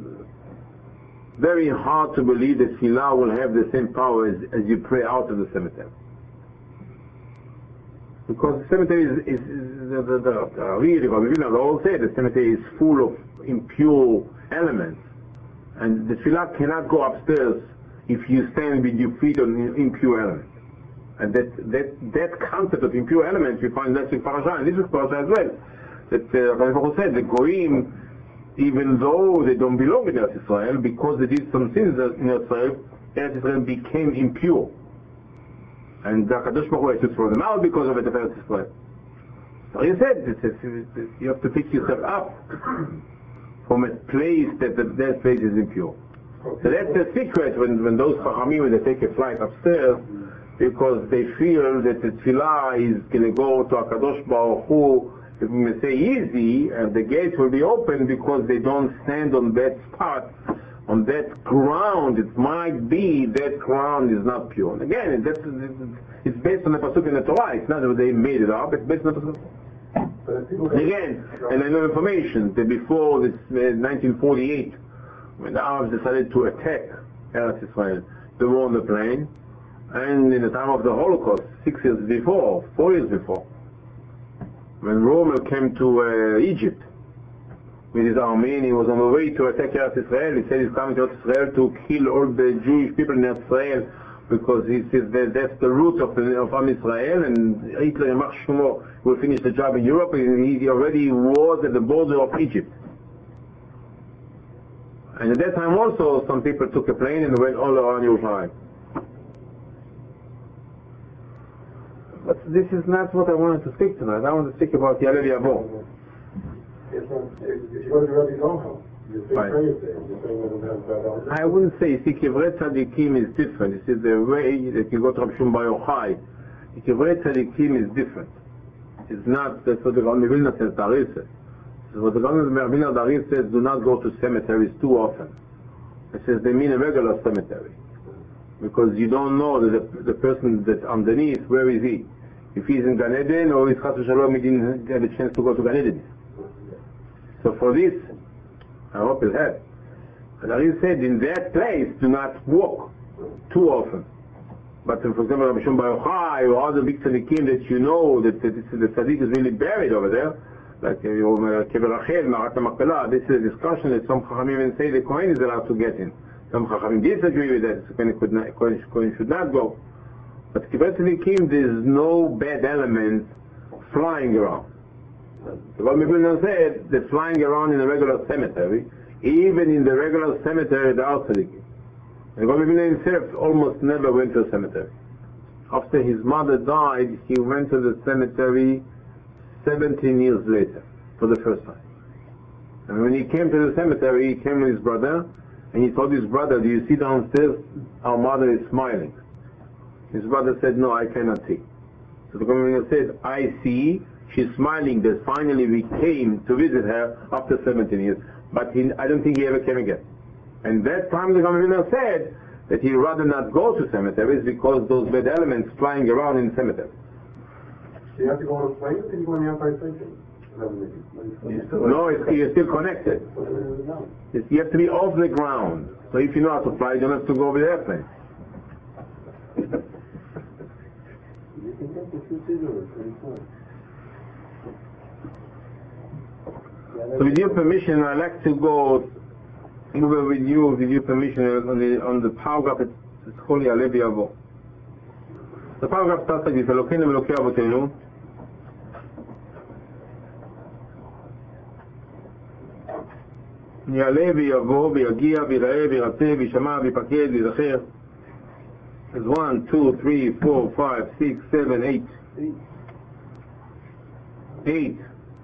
very hard to believe that Tefillah will have the same power as, as you pray out of the cemetery. Because the cemetery is, is, is the, the, the, the really, they all say the cemetery is full of impure elements. And the Tefillah cannot go upstairs if you stand with your feet on impure elements. And that, that, that concept of impure elements we find last week Parasha, and this week Parasha as well. That uh, said, the Goyim, even though they don't belong in Eretz Israel, because they did some sins in Eretz Israel, Eretz Israel became impure. And the Kadosh Baruch Hu had to throw them out because of it of Eretz Israel. So he said, you have to pick yourself up from a place that the, that place is impure. So that's the secret when, when those Chachamim, when they take a flight upstairs, because they feel that the tefillah is going to go to HaKadosh Baruch Hu, if we may say easy, and the gates will be open because they don't stand on that spot, on that ground. It might be that ground is not pure. And again, that's, it's based on the pasuk in the Torah. It's not that they made it up. It's based on the pasuk. And again, and I know information that before this uh, nineteen forty-eight, when the Arabs decided to attack Eretz Israel, they were on the plane, and in the time of the Holocaust, six years before, four years before, when Rommel came to uh, Egypt with his army, and he was on the way to attack Eretz Israel. He said he's coming to Eretz Israel to kill all the Jewish people in Eretz Israel, because he says that that's the root of, the, of Am Israel, and Hitler Yamach Shemo will finish the job in Europe, and he already was at the border of Egypt. And at that time also, some people took a plane and went all around Yerushalayim. But this is not what I wanted to speak tonight. I want to speak about Ya'aleh V'Yavo. If you go to Rabbi Gonchal, you say praise there. You say we don't have bad. I wouldn't say, see, Kivrei Tzadikim is different. This is the way that you go to Rabbi Shimon Bar Yochai. Kivrei Tzadikim is different. It's not, that's what the Gaon Vilna says, Darius says. What the Gaon Vilna Darius says, do not go to cemeteries too often. It says they mean a regular cemetery. Because you don't know that the, the person that's underneath, where is he? If he's in Gan Eden, or he's Chas v'Shalom, he didn't have a chance to go to Gan Eden. So for this, I hope it has. And Ari said, in that place, do not walk too often. But for example, Rabbi Shimon Bar Yochai or other big tzaddikim that you know that, that this, the tzaddik is really buried over there, like Kever Rachel, Marat HaMakpelah, this is a discussion that some Chachamim even say the Kohen is allowed to get in. Some Chachamim disagree with that, so Kohen, could not, Kohen should not go. But Kibbutz Tzadikim, there is no bad element flying around. The Gaon Vilna said that flying around in a regular cemetery, even in the regular cemetery, there are tzaddikim. The Gaon Vilna himself almost never went to a cemetery. After his mother died, he went to the cemetery seventeen years later, for the first time. And when he came to the cemetery, he came with his brother, and he told his brother, do you see downstairs? Our mother is smiling. His brother said, no, I cannot see. So the Gaon Vilna said, I see, she's smiling that finally we came to visit her after seventeen years. But he, I don't think he ever came again. And that time the Gaon Vilna said that he'd rather not go to cemeteries because those bad elements flying around in cemeteries. So you have to go on a plane, or can you go on the Empire State Building? No, it's, you're still connected. It's, you have to be off the ground. So if you know how to fly, you don't have to go with the airplane. You can get the two-seater pretty soon. So with your permission, I'd like to go over with you, with your permission, on the, on the paragraph, it's, it's called Ya'aleh V'Yavo. The paragraph starts like this, Elokeinu Elokei Avotenu, Ya'aleh V'Yavo, V'Yagia, V'Yira'eh, V'Yiratzeh, V'Yishama, V'Yipaked, V'Yizacher. There's one, two, three, four, five, six, seven, eight. Eight.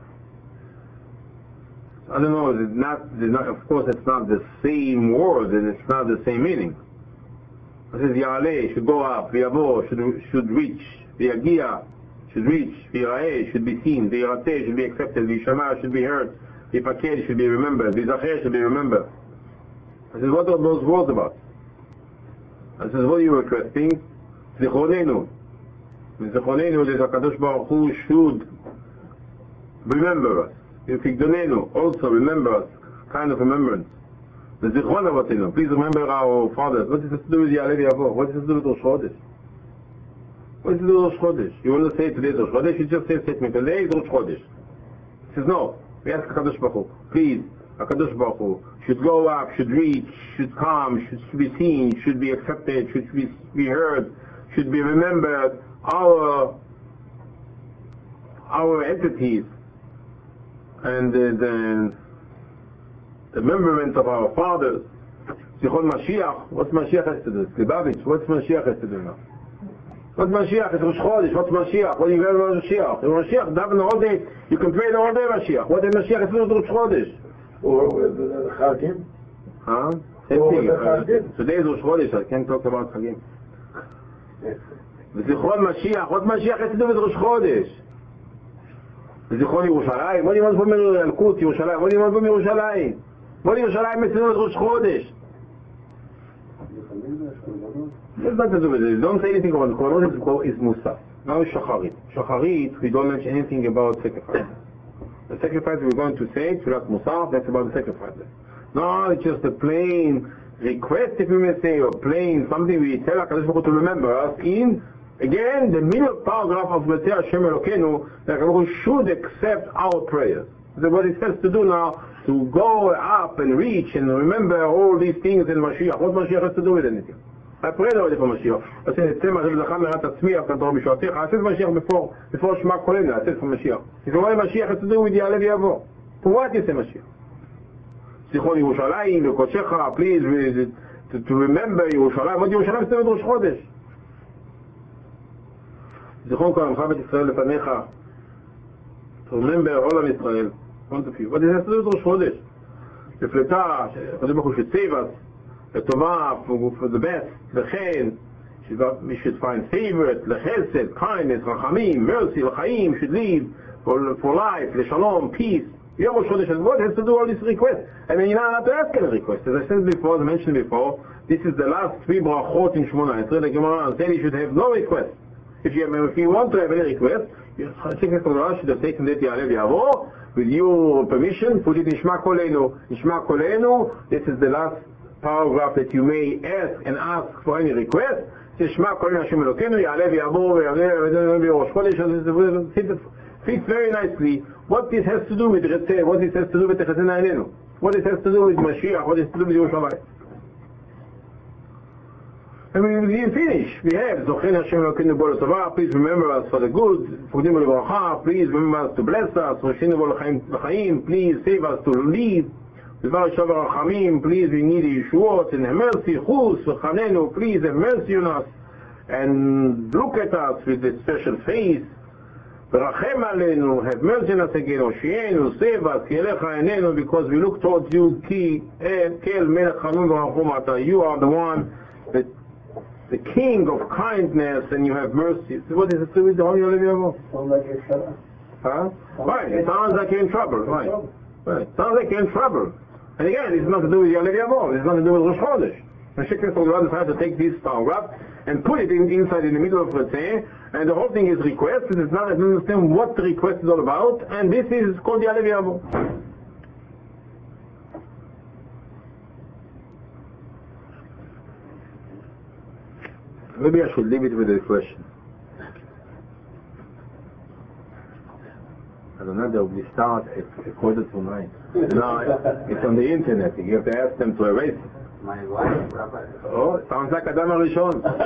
I don't know, it's not, it's not, of course it's not the same word and it's not the same meaning. It says Ya'aleh should go up, V'Yavo should, should reach, V'Yagia should reach, V'Yira'eh should be seen, V'Yiratzeh should be accepted, V'Yishama should be heard, V'Yipaked should be remembered, V'Yizacher should be remembered. This is what are those words about? This is what you were requesting. Zichronenu. Zichronenu that HaKadosh Baruch Hu should remember us. Yifigdonenu, also remember us, kind of remembrance. The Zichron Avotenu, please remember our fathers. What does this do with Ya'aleh V'Yavo? What does this do with Rosh Chodesh? What does this do with Rosh Chodesh? You want to say today is Rosh Chodesh, you just say a statement, today is Rosh Chodesh. He says no, we ask HaKadosh Baruch Hu, please, HaKadosh Baruch Hu should go up, should reach, should come, should, should be seen, should be accepted, should be, be heard, should be remembered, our, our entities, and the, the, the remembrance of our fathers. Zichron Mashiach, what's Mashiach has to do? Lubavitch, what's Mashiach has to do now? What's Mashiach? It's Rosh Chodesh, what's Mashiach? What do you have about Mashiach? Mashiach, daven all day, you can pray all day Mashiach. What is Mashiach has to do with Rosh Chodesh? Or with the Chagim? Huh? Same Or thing. with the Uh, Chagim? today is Rosh Chodesh, I can't talk about Chagim. Yes. וזיכרון משיח, what Mashiach has to do with ראש חודש? וזיכרון ירושלים, what do you want from ילקוט ירושלים? what do you want from ירושלים? what do ירושלים has to do with ראש חודש? There's nothing to do with it. Don't say anything about the Quran. It's Musaf. Now it's Shacharit. Shacharit, we don't mention anything about sacrifice. The sacrifice we're going to say, Tfilat Musaf, that's about the sacrifice. No, it's just a plain request, if we may say, or plain something we tell HaKadosh Baruch Hu to remember us in, again, the middle paragraph of V'atei Hashem Elokeinu, that HaKadosh Baruch Hu should accept our prayers. So what it says to do now, to go up and reach and remember all these things in Mashiach. What Mashiach has to do with anything? I prayed already for Mashiach. I said, I said Mashiach before, before Shema Kolenu, I said for Mashiach. He said, what Mashiach has to do with the Alev Yavo? For what is the Mashiach? Zichron Yerushalayim, V'kodshecha, please, to, to remember Yerushalayim. What Yerushalayim is to do with Rosh Chodesh? Zichron Kol Amcha Bet Yisrael Lefanecha. To remember all of Israel, front of you. What does it have to do with Rosh Chodesh? Refleta, HaKadosh Baruch Hu should save us. L'tovah, for, for the best, l'chen, we should find favor, l'chesed, kindness, rachamim, mercy, l'chaim, should lead for, for life, l'shalom, peace. Yom Chodesh, what has to do all these requests? And then you're not allowed to ask any request. As I said before, as I mentioned before, this is the last three brachot in Shmona Esrei. The Gemara said you should have no request. If you, have, if you want to have any request, you should have taken that Ya'alev Yavo, with your permission, put it in Shema Kolenu. In Shema Kolenu, this is the last paragraph that you may ask and ask for any request. Says Shema Kolenu Hashem Elokeinu Ya'alev Yavo Rosh Chodesh. It fits very nicely what this has to do with Retzeh, what this has to do with Techesen Ha'enenu, what this has to do with Mashiach, what this has to do with Yerushalayim. And we didn't finish. We have Zochen Hashem Elokeinu Bo L'Tovah. Please remember us for the good. Fukdim L'Bracha. Please remember us to bless us. Roshinu Bo L'Chaim. Please save us to lead. D'var Shavar Rachamim, please, we need Yeshuot and have mercy. Chus, V'chanenu, please have mercy on us. And look at us with a special face. V'rachem Aleinu, have mercy on us again. Oshienu, save us. Yelecha Enenu, because we look towards you. Ki, Kel Melech Chanun V'rachum Ata. You are the one, the, the King of kindness, and you have mercy. So what is it to do with the Holy Yalev Sounds like you're shut up. Huh? Right, it sounds like you're in trouble. Right. Right. Sounds like you're in trouble. And again, this has nothing to do with Ya'alev Yavo. This has nothing to do with Rosh Chodesh. And Shekhet Solomon decided to take this paragraph and put it in, inside in the middle of Retzeh, and the whole thing is request. It is not, I don't understand what the request is all about, and this is called Ya'alev Yavo. Maybe I should leave it with a question. I don't know, we start at a quarter to nine. No, it's on the internet. You have to ask them to erase it. My wife, Rabbi. Oh, it sounds like Adam HaRishon. That's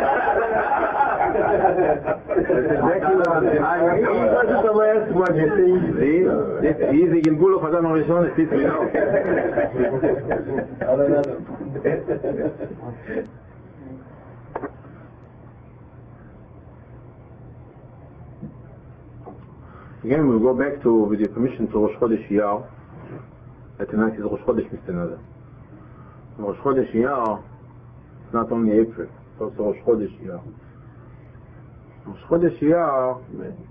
exactly what it is. That's the last one, you see. See? He's the Gilgul of Adam HaRishon, it fits me now. I don't know. Again, we'll go back to, with your permission, to Rosh Chodesh Iyar. Tonight is Rosh Chodesh Mistanada. Rosh Chodesh Iyar is not only April, it's also Rosh Chodesh Iyar. Rosh Chodesh Iyar,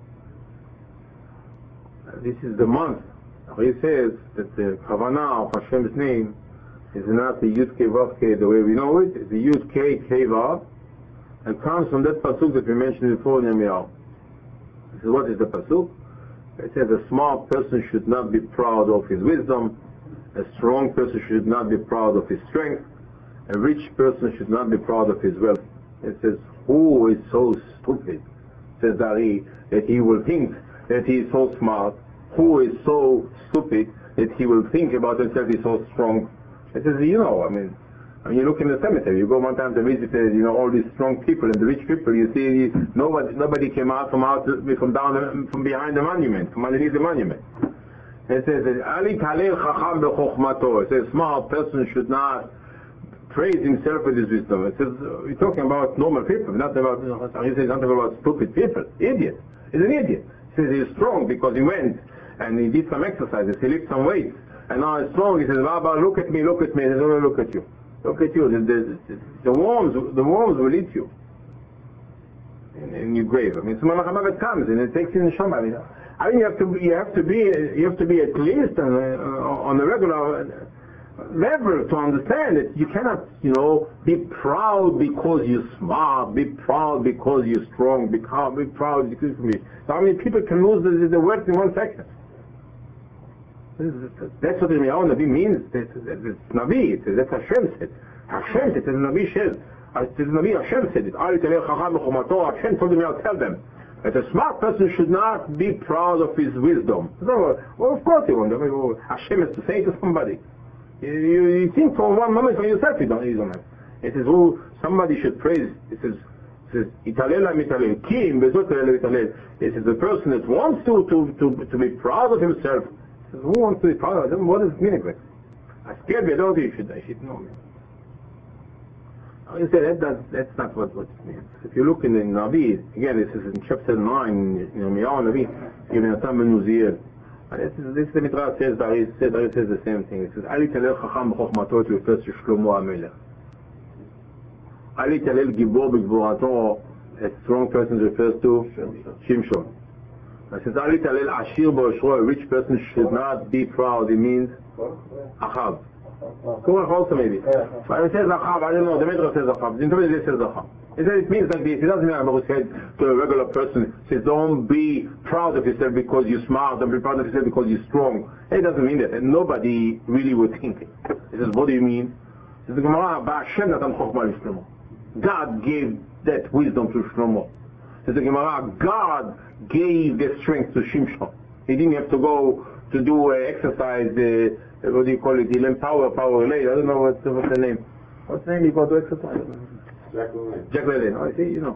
this is the month. He says that the Kavanah of Hashem's name is not the Yud Kei Vav Kei the way we know it, it's the Yud Kei Kei Vav, and comes from that pasuk that we mentioned before in Yirmiyahu. This is what is the pasuk? It says a smart person should not be proud of his wisdom, a strong person should not be proud of his strength, a rich person should not be proud of his wealth. It says, who is so stupid, says Dari, that he will think that he is so smart? Who is so stupid that he will think about himself he's so strong? It says, you know, I mean, when you look in the cemetery, you go one time to visit, uh, you know, all these strong people and the rich people, you see nobody nobody came out from out from down from behind the monument, from underneath the monument. It says, Ali Kalel Chacham B'Chochmato. It says, smart person should not praise himself with his wisdom. It says, we're talking about normal people, not about, he says, not about stupid people, idiot. He's an idiot. He says he's strong because he went and he did some exercises, he lifted some weights, and now he's strong. He says, Baba, look at me, look at me. He says, oh, look at you. Look at you, the, the, the, worms, the worms will eat you. in your grave. I mean, Zman HaMavet comes and it takes you in the Neshama. I mean, I mean, you have to, you have to be, you have to be at least on a, on a regular level to understand that you cannot, you know, be proud because you're smart, be proud because you're strong, be proud, be proud because of me. So how many people can lose the, the words in one second? That's what the Yirmiyahu Navi means. It's Navi. That's Hashem said. Hashem said. It's Navi said. It's Navi Hashem said it. Hashem told me, I'll tell them that a smart person should not be proud of his wisdom. So, well, of course you wonder. Hashem has to say to somebody. You, you, you think for one moment for yourself you don't, you don't have. It says, who somebody should praise. It says, it says, Italel mitalel, Kim bezot italel. It says the person that wants to, to, to, to be proud of himself. It says, who wants to be proud of him? What does it mean exactly? I scared me, I don't think you should, I should know me. I say that, that that's not what, what it means. If you look in the Navi, again, this is in chapter nine, in Yirmiyahu Navi, Yirmiyahu Ben Uziel. This is, this is the Midrash says, Dari says, Dari says the same thing. It says, Ali Talel Chacham B'Chochmato, it refers to Shlomo HaMelech. Ali Talel Gibor B'Gvorato, a strong person refers to Shimshon. It says, Ali Talel Ashir B'Oshro, a rich person should not be proud. It means Achav. Korach also maybe. But it says Achav, I don't know, the Midrash says Achav. The interpreter says Achav. It says it means like this. It doesn't mean Abaru said to a regular person, says don't be proud of yourself because you're smart, don't be proud of yourself because you're strong. It doesn't mean that. And nobody really would think it. It says, what do you mean? It says the Gemara, Ba'ashem natan chokhmah l'Shlomo. God gave that wisdom to Shlomo. It says the Gemara, God gave the strength to Shimshon. He didn't have to go to do uh, exercise, uh, what do you call it, he learned power, power relay. I don't know what's, what's the name. What's the name he got to exercise? Jack LaLanne. Jack LaLanne. Oh, I see, you know.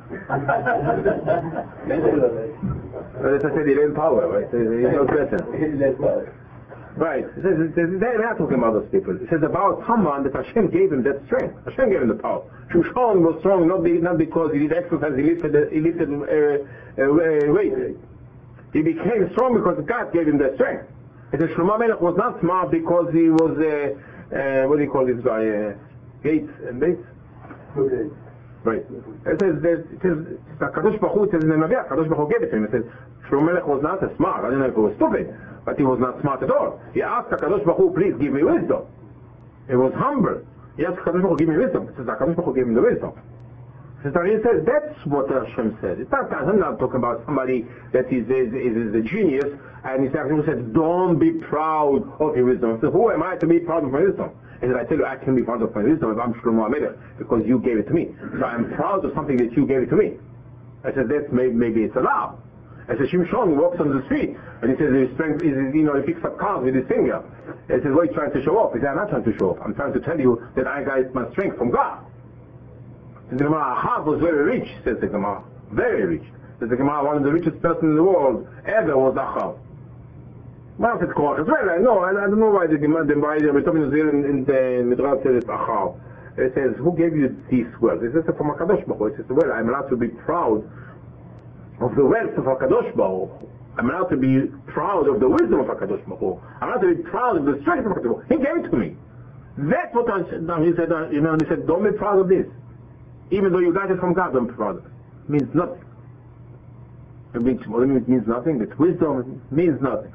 Well, as I said, he learned power, right? So he knows better. Right. It says, it says, they're not talking about those people. It says about someone that Hashem gave him that strength. Hashem gave him the power. Shimshon was strong not, be, not because he did exercise, he lifted, he lifted uh, uh, weight. He became strong because God gave him that strength. It says Shlomo HaMelech was not smart because he was, uh, uh, what do you call this guy? Uh, Gates and Bates? Okay. Right. It says, it says, Kadosh Baruch Hu, it says in the Navi, Kadosh Baruch Hu gave it to him. It says, Shlomo HaMelech was not as smart. I don't know if he was stupid, but he was not smart at all. He asked Kadosh Baruch Hu, please give me wisdom. He was humble. He asked Kadosh Baruch Hu, give me wisdom. It says, Kadosh Baruch Hu gave him the wisdom. It says, that's what Hashem said. It's not, I'm not talking about somebody that is, is, is a genius, and he said, don't be proud of your wisdom. So who am I to be proud of my wisdom? He said, I tell you, I can be proud of my wisdom if I'm Shlomo HaMelech, because you gave it to me. So I'm proud of something that you gave it to me. I said, that's maybe, maybe it's allowed. I said, Shimshon walks on the street, and he says his strength is, you know, he picks up cars with his finger. He says, what are you trying to show off? He said, I'm not trying to show off. I'm trying to tell you that I got my strength from God. The Gemara, Achav was very rich, says the Gemara. Very rich. Says the Gemara, one of the richest person in the world ever was Achav. Well, it's Korach as well. I know, I, I don't know why the Gemara, the in, in the Midrash says it's Achav. It says, who gave you these wealth? It says from HaKadosh Baruch Hu. It says, well, I'm allowed to be proud of the wealth of HaKadosh Baruch Hu. I'm allowed to be proud of the wisdom of HaKadosh Baruch Hu. I'm allowed to be proud of the strength of HaKadosh Baruch Hu. He gave it to me. That's what I said. He said, uh, you know, he said, don't be proud of this. Even though you got it from God, don't be proud of it. It means nothing. It means, it means nothing. It's wisdom. It means nothing.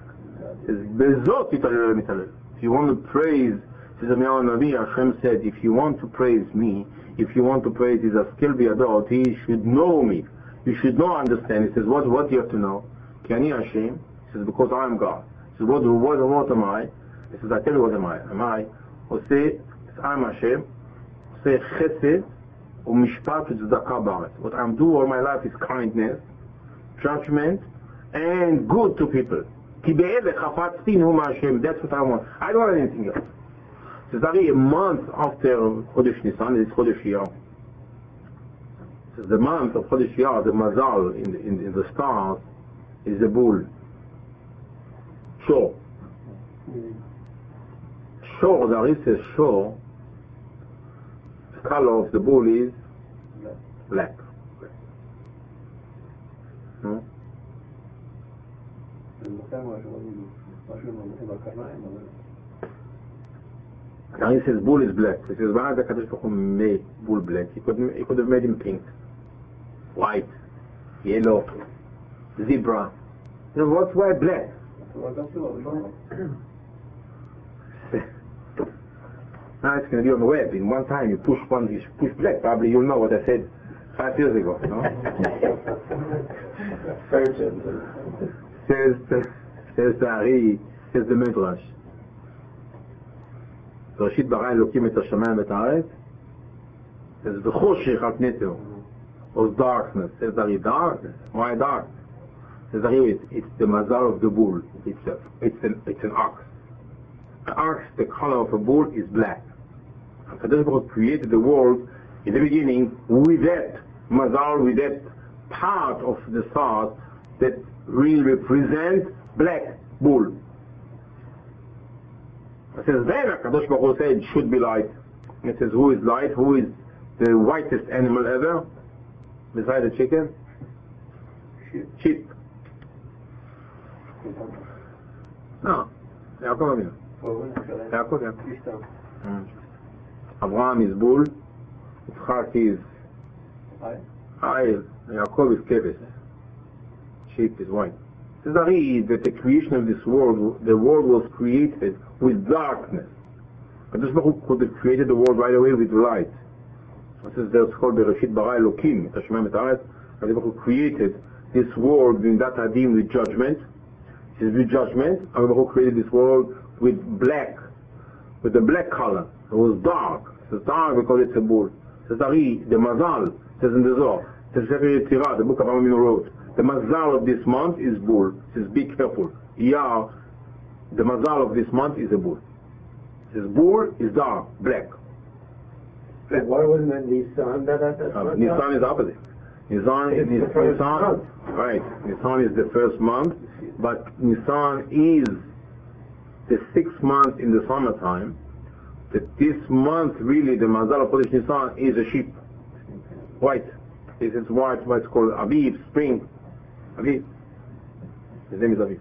If you want to praise, says Yirmiyahu Navi, Hashem said, if you want to praise me, if you want to praise His Askel B'Yadot, He should know me. You should know, understand. He says, what, what do you have to know? Ki ani Hashem. He says, because I am God. He says, what, what, what am I? He says, I tell you what am I. Am I? Oseh, I am Hashem. Oseh Chesed, Umishpat Tzedakah Ba'aretz. What I'm doing all my life is kindness, judgment, and good to people. Ki be'elech chafatzti hu ma'Hashem. That's what I want. I don't want anything else. It's a month after Chodesh Nisan, it's Chodesh Iyar. So the month of Chodesh Iyar, the Mazal in the, in, in the stars, is the bull. Shor. Shor, there is a shor. The color of the bull is black. Hmm? Now he says bull is black. He says, why the Kadosh Baruch Hu made bull black? He could, he could have made him pink, white, yellow, zebra. You know, what's why black? Now it's going to be on the web. In one time you push one, you push black. Probably you'll know what I said five years ago. No? says says the Ari, says the Midrash. בראשית ברא אלוקים את השמיים ואת הארץ. says the חושך על פני תהום. Of darkness. Says the Ari, darkness. Why dark? Says the Ari, it's, it's the mazal of the bull. It's a, it's an it's an ox. An ox, the color of a bull is black. Kadosh Baruch Hu created the world in the beginning with that mazal, with that part of the stars that really represent black bull. It says then Kadosh Baruch Hu said it should be light. It says who is light? Who is the whitest animal ever? Besides the chicken? Sheep. Sheep. No. Yaakov Avinu. Yaakov, Yaakov. Mm. Abraham is bull, Yitzchak is Ayil, Yaakov is keves. Sheep is white. This is that the creation of this world, the world was created with darkness. Kadosh Baruch Hu could have created the world right away with light. This is that's called Bereshit bara Elokim, et hashamayim et haaretz. Kadosh Baruch Hu created this world in that adim with judgment. This is with judgment. Kadosh Baruch Hu created this world with black, with a black color. It was dark. It's dark because it's a bull. It says Ari, the mazal, says in the Zohar, it says Sefer Yetzirah, the book of Avraham Avinu wrote, the mazal of this month is bull. It says be careful. Yeah, the mazal of this month is a bull. It says bull is dark, black. And why wasn't it Nisan? That, that, that, uh, Nisan is opposite. Nisan is Nis, Nisan, right. Nisan is the first month, but Nisan is the sixth month in the summertime. That this month really the mazal of Chodesh Nisan is a sheep, white. This is white. Why it's called Aviv, spring. Aviv. His name is Aviv.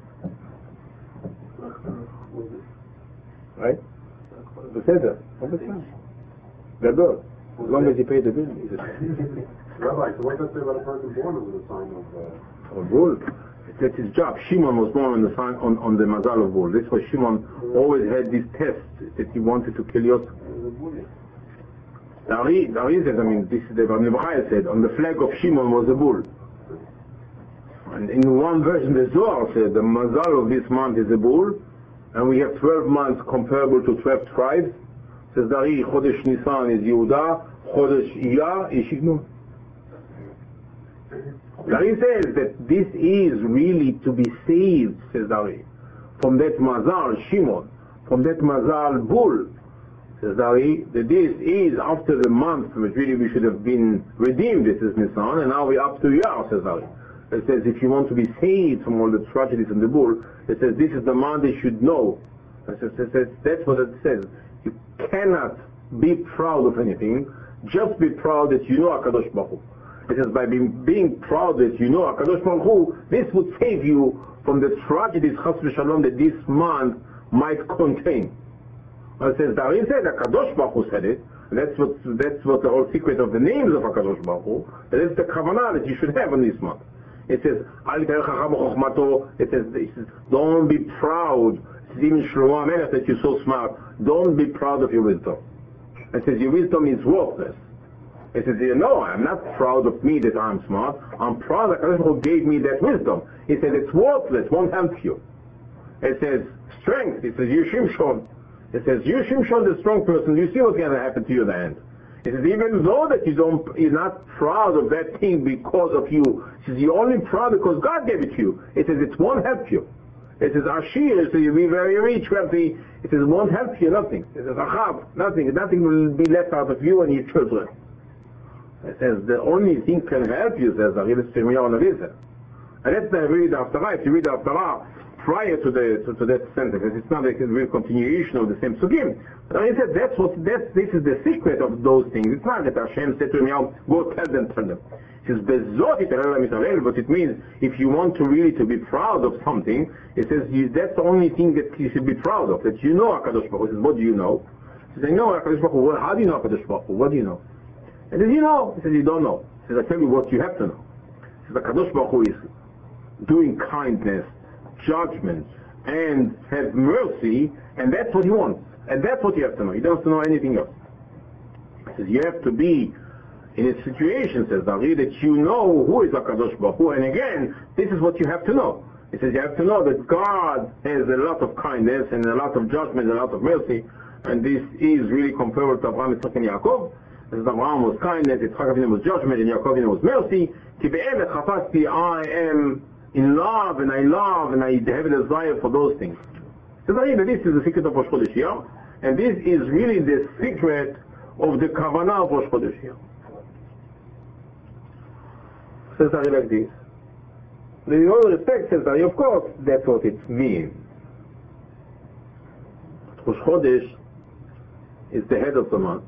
Right? The Seder. Gadol. As long as you pay the bill. Rabbi, so what does it say about a person born under the sign of uh... a bull? That's his job. Shimon was born on the sign on, on the mazal of bull. That's why Shimon always had this test that he wanted to kill Yosef. The Ari, the Ari said, I mean, this is the Rabbi Bachai said, on the flag of Shimon was a bull. And in one version, the Zohar said the mazal of this month is a bull, and we have twelve months comparable to twelve tribes. Says the Ari, Chodesh Nisan is Yehuda, Chodesh Iyar is Shimon. Dari says that this is really to be saved, says Dari, from that mazal Shimon, from that mazal bull, says Dari, that this is after the month which really we should have been redeemed, this is Nisan, and now we're up to Iyar, says Dari. It says if you want to be saved from all the tragedies in the bull, it says this is the month they should know. It says, it says, that's what it says. You cannot be proud of anything, just be proud that you know HaKadosh Baruch Hu. It says by being, being proud that you know HaKadosh Baruch Hu, this would save you from the tragedies, Chas v'Shalom, that this month might contain. It says, Dari said, HaKadosh Baruch Hu said it, that's what, that's what the whole secret of the names of HaKadosh Baruch Hu, that's the kavanah that you should have on this month. It says, it says, it says don't be proud, it says, even Shlomo HaMelech that you're so smart, don't be proud of your wisdom. It says, your wisdom is worthless. He says, you know, I'm not proud of me that I'm smart. I'm proud that God gave me that wisdom. He says, it's worthless, won't help you. It says, strength. It says, you Shimshon. It says, you Shimshon, the strong person, you see what's going to happen to you in the end. It says, even though that you don't, you're not proud of that thing because of you. It says, you're only proud because God gave it to you. It says, it won't help you. It says, Ashir, so you'll be very rich, wealthy. It says, it won't help you, nothing. It says, Achav, nothing. Nothing will be left out of you and your children. It says the only thing can help you, says the Achilas Shirmiyahu Navi. And that's the read after If you read after prior to the to, to that sentence, it's not like a real continuation of the same sugim. But he said that's what that's this is the secret of those things. It's not that Hashem said to Yirmiyahu, go tell them, tell them. It says Bezot Yitarel Israel, but it means if you want to really to be proud of something, it says you, that's the only thing that you should be proud of. That you know HaKadosh Baruch Hu. He says, what do you know? He says, I know HaKadosh Baruch Hu. Well, how do you know HaKadosh Baruch Hu? What do you know? He says, you know. He says, you don't know. He says, I tell you what you have to know. He So the Kadosh Baruch Hu is doing kindness, judgment, and have mercy, and that's what he wants. And that's what you have to know. You don't have to know anything else. He says you have to be in a situation, says Dari, that you know who is HaKadosh Baruch Hu. And again, this is what you have to know. He says you have to know that God has a lot of kindness and a lot of judgment and a lot of mercy. And this is really comparable to Abraham, Yitzchak, and Yaakov. This is Abraham was kindness, Yitzchak Avinu was judgment, and Yaakov Avinu was mercy. Ki be'emet chafasti, I am in love, and I love, and I have a desire for those things. So this is the secret of Rosh Chodesh Iyar, and this is really the secret of the Kavanah of Rosh Chodesh Iyar. Says Ari like this. With all respect, says Ari, of course, that's what it means. Rosh Chodesh is the head of the month.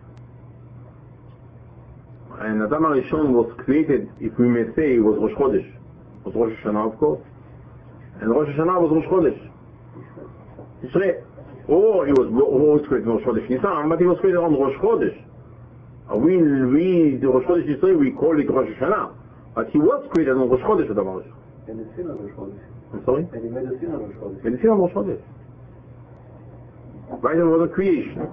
And Adam HaRishon was created, if we may say, was Rosh Chodesh. It was Rosh Hashanah, of course. And Rosh Hashanah was Rosh Chodesh. Tishrei. Or he was, was created on Rosh Chodesh Nisan, but he was created on Rosh Chodesh. We, we, the Rosh Chodesh Yisrael, we call it Rosh Hashanah. But he was created on Rosh Chodesh, Adam HaRishon. And the sin of Rosh Chodesh. I'm sorry? And he made the sin of Rosh Chodesh. And the sin of Rosh Chodesh. Right over the creation.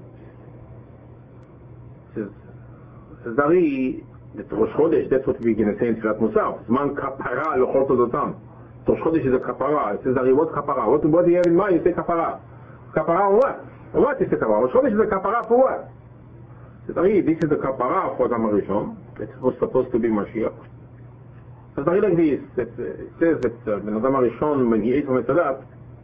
Says, says Dari, that Rosh Chodesh, that's what we're going to say in Tfilat Musaf. Zman kapara l'chol todotam. Rosh Chodesh is a kapara. It says Dari, what's kapara? What, what do you have in mind? You say kapara. Kapara on what? On what is the kapara? Rosh Chodesh is a kapara for what? Says Dari, this is the kapara for Adam HaRishon. It was supposed to be Mashiach. Says Dari like this. That, uh, it says that uh, when Adam HaRishon, when he ate from Etzadat,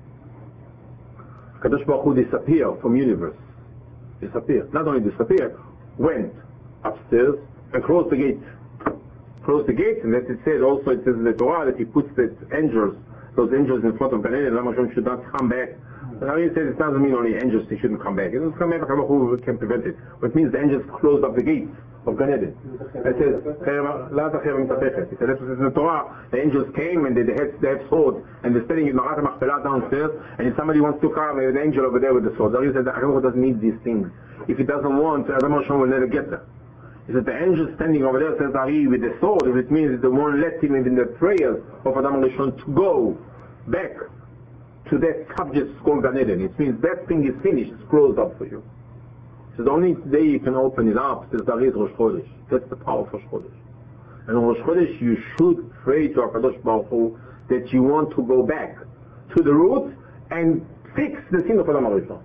Kadosh Baruch Hu disappeared from universe. Disappeared. Not only disappeared, went upstairs and closed the gates. Closed the gates, and that it said also, it says in the Torah that he puts the angels, those angels in front of Gan Eden, Adam HaRishon should not come back. And he says it doesn't mean only angels, they shouldn't come back. It doesn't come back, who can prevent it. But it means the angels closed up the gates of Gan Eden. It says, La Tachir Mitapechet. It says in the Torah, the angels came and they had, they had swords, and they're standing in Marat HaMachpelah downstairs, and if somebody wants to come, there's an angel over there with the sword. He said, Adam doesn't need these things. If he doesn't want, Adam HaRishon will never get there. He said, the angel standing over there says, Ari, with the sword, it means that they won't let him in the prayers of Adam HaRishon to go back to that subject called Gan Eden. It means that thing is finished, it's closed up for you. So the only day you can open it up is Dari Rosh Chodesh. That's the power of Rosh Chodesh. And on Rosh Chodesh you should pray to HaKadosh Baruch Hu that you want to go back to the roots and fix the sin of Adam HaRishon.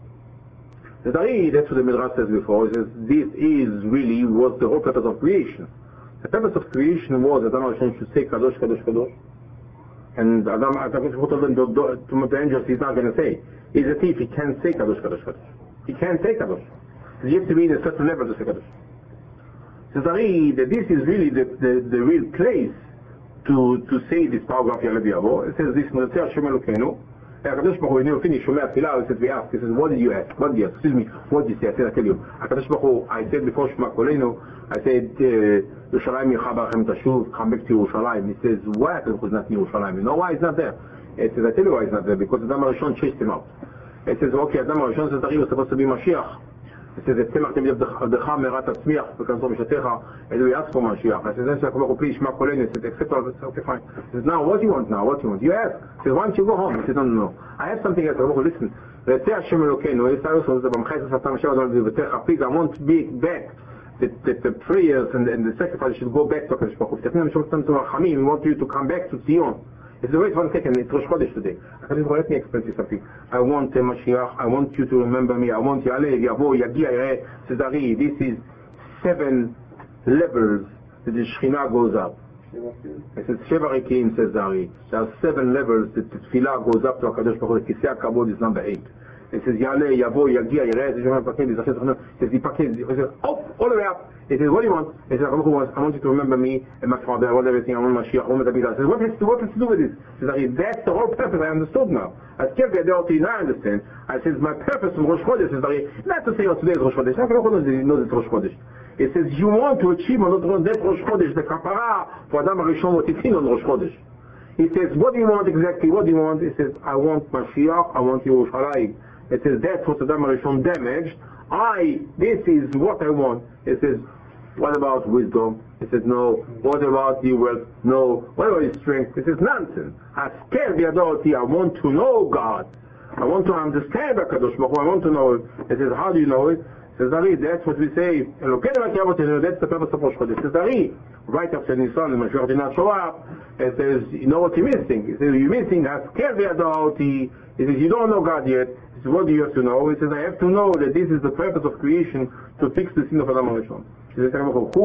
The Dari, that's what the Midrash says before, it says this is really was the whole purpose of creation. The purpose of creation was that Adam HaRishon should say Kadosh, Kadosh, Kadosh. And Adam HaRishon told them to the angels, he's not going to say. He's a thief, he can't say Kadosh, Kadosh, Kadosh. He can't say Kadosh. You have to be in a certain level to say Kadosh. So Zari, that this is really the, the, the real place to, to say this paragraph Ya'aleh V'yavo. It says this, M'naseh Hashem Elokeinu. HaKadosh Baruch Hu, when you finish Shomei Tfilah, he says, we ask, he says, what did you ask? What did you ask? Excuse me, what did you say? I said, I tell you. HaKadosh Baruch Hu, I said before Shema Kolenu, I said, Yerushalayim Yicha B'Achem Tashuv, come back to Yerushalayim. He says, why HaKadosh Baruch Hu is not in Yerushalayim? You know why he's not there? He says, I tell you why he's not there, because Adam HaRishon chased him out. He says, okay, Adam HaRishon says, he was supposed to be Mashiach. He says, tzemach temidav decha merat atzmiach, v'kanzor mishatecha, and we ask for Mashiach. I said, then HaKadosh Baruch Hu, please, Shema Kolenu. He said, accept all this, okay, fine. He says, now, what do you want now? What do you want? You ask. He says, why don't you go home? He says, no, no, no. I have something else. HaKadosh Baruch Hu, listen. V'etzeh Hashem Elokeinu, please, I want to be back. That, that the prayers and, and the sacrifice should go back to HaKadosh Baruch Hu. We want you to come back to Zion. He says, wait one second, it's Rosh Chodesh today. HaKadosh Baruch Hu, let me explain to you something. I want a Mashiach, I want you to remember me, I want Ya'aleh V'yavo, Yagia Yireh, says Ari, this is seven levels that the Shekhinah goes up. It says, Sheva Rekim, says Ari. There are seven levels that the Tfilah goes up to HaKadosh Baruch Hu. Kisei HaKavod is number eight. It says, Ya'aleh, Yavo, Yagia Yireh, it says, it says, oh, all the way up. He says, what do you want? He says, I want you to remember me and my father, I want everything, I want Mashiach, I want the He says, what has to, what has to do with this? He says, that's the whole purpose, I understood now. As Kevka Deoti, now I understand. I says, my purpose from Rosh Chodesh is not to say, oh, today is Rosh Chodesh. How can I know it's Rosh Chodesh? It says, you want to achieve on that Rosh Chodesh, the Kapara, for Adam HaRishon, what is in on Rosh Chodesh. He says, what do you want exactly? What do you want? He says, I want Mashiach, I want Yerushalayim. It says, that's what Adam HaRishon damaged. I, this is what I want. It says, What about wisdom? He says, no. What about the wealth? No. What about his strength? This is nonsense. Haskel v'yado, I want to know God. I want to understand HaKadosh Baruch Hu. I want to know it. He says, how do you know it? He says, Ari, that's what we say. That's the purpose of Rosh Chodesh. He says, Ari, right after Nisan, the Mashiach did not show up. He says, you know what you're missing? He says, you're missing Haskel v'yado. He says, you don't know God yet. He says, what do you have to know? He says, I have to know that this is the purpose of creation, to fix the sin of Adam HaRishon. He says,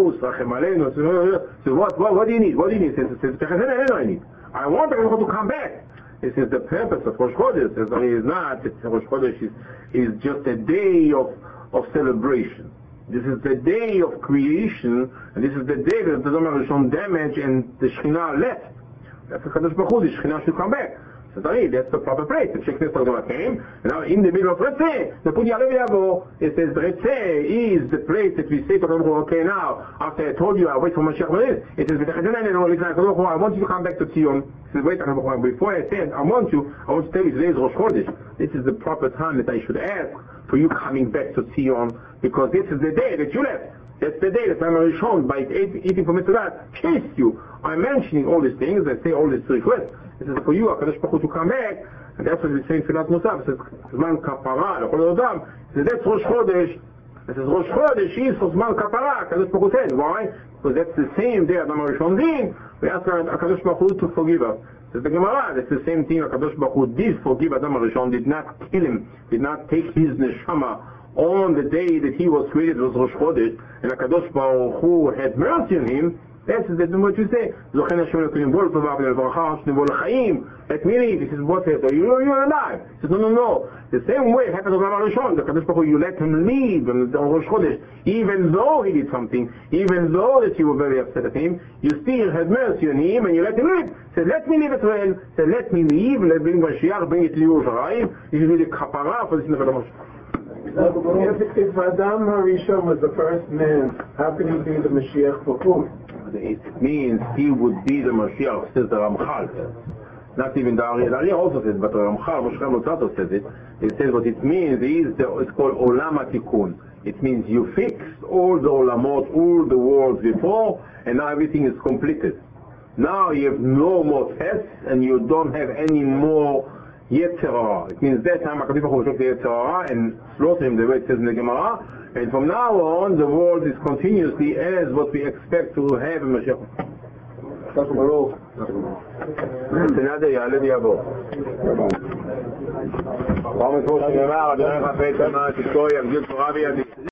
so what, what, what do you need? What do you need? He says, I need. I want to come back. This is the purpose of Rosh Chodesh. It is not. Rosh Chodesh is, is just a day of, of celebration. This is the day of creation, and this is the day that the Adam HaRishon damaged and the Shekhinah left. That's the Kadosh Baruch Hu. The Shekhinah should come back. So that's the proper place. The Shekinah came, and now in the middle of Retzeh, the Pudi Yalev Yavo, it says Retzeh is the place that we say to God, okay, now, after I told you, I wait for Mashiach, it says, I want you to come back to Zion. He says, wait, before I said, I want you, I want to tell you, today is Rosh Chodesh. This is the proper time that I should ask for you coming back to Zion, because this is the day that you left. That's the day that I'm shown by eating from Mitzvah, chased you. I'm mentioning all these things, I say all these requests. It says, for you, HaKadosh Baruch Hu to come back, and that's what we say in Filat Musaf. It says, Zman Kapara, L'chol Odam. It says, that's Rosh Chodesh. It says, Rosh Chodesh is for Zman Kapara, HaKadosh Baruch Hu said. Why? Because that's the same day Adam HaRishon did. We ask HaKadosh Baruch Hu to forgive us. It says the Gemara, that's the same thing HaKadosh Baruch Hu did forgive Adam HaRishon, did not kill him, did not take his neshama on the day that he was created, was Rosh Chodesh, and HaKadosh Baruch Hu had mercy on him. That's what you say. Let me leave. He says, what is it? You're, you're alive. He says, no, no, no. The same way it happened to Rabbi Rishon. The Kadosh Baruch Hu, you let him leave on Rosh Chodesh, even though he did something, even though that you were very upset at him, you still had mercy on him and you let him leave. He said, let me leave as well. He said, let me leave, let me bring Mashiach, bring it to Yerushalayim. You should be the kapara for the sin of Adam HaRishon. If, if Adam HaRishon was the first man, how can he be the Mashiach for whom? It means he would be the Mashiach, says the Ramchal. Not even the Ari. The Ari also says, but the Ramchal, Moshe Motzato says it. It says what it means is, the, it's called Olam HaTikun. It means you fixed all the Olamot, all the worlds before, and now everything is completed. Now you have no more tests, and you don't have any more Yetzer Hara. It means that time HaKadosh Baruch Hu took the Yetzer Hara and slaughtered him the way it says in the Gemara, and from now on the world is continuously as what we expect to have in Mashiach. Senade Ya'aleh V'yavo.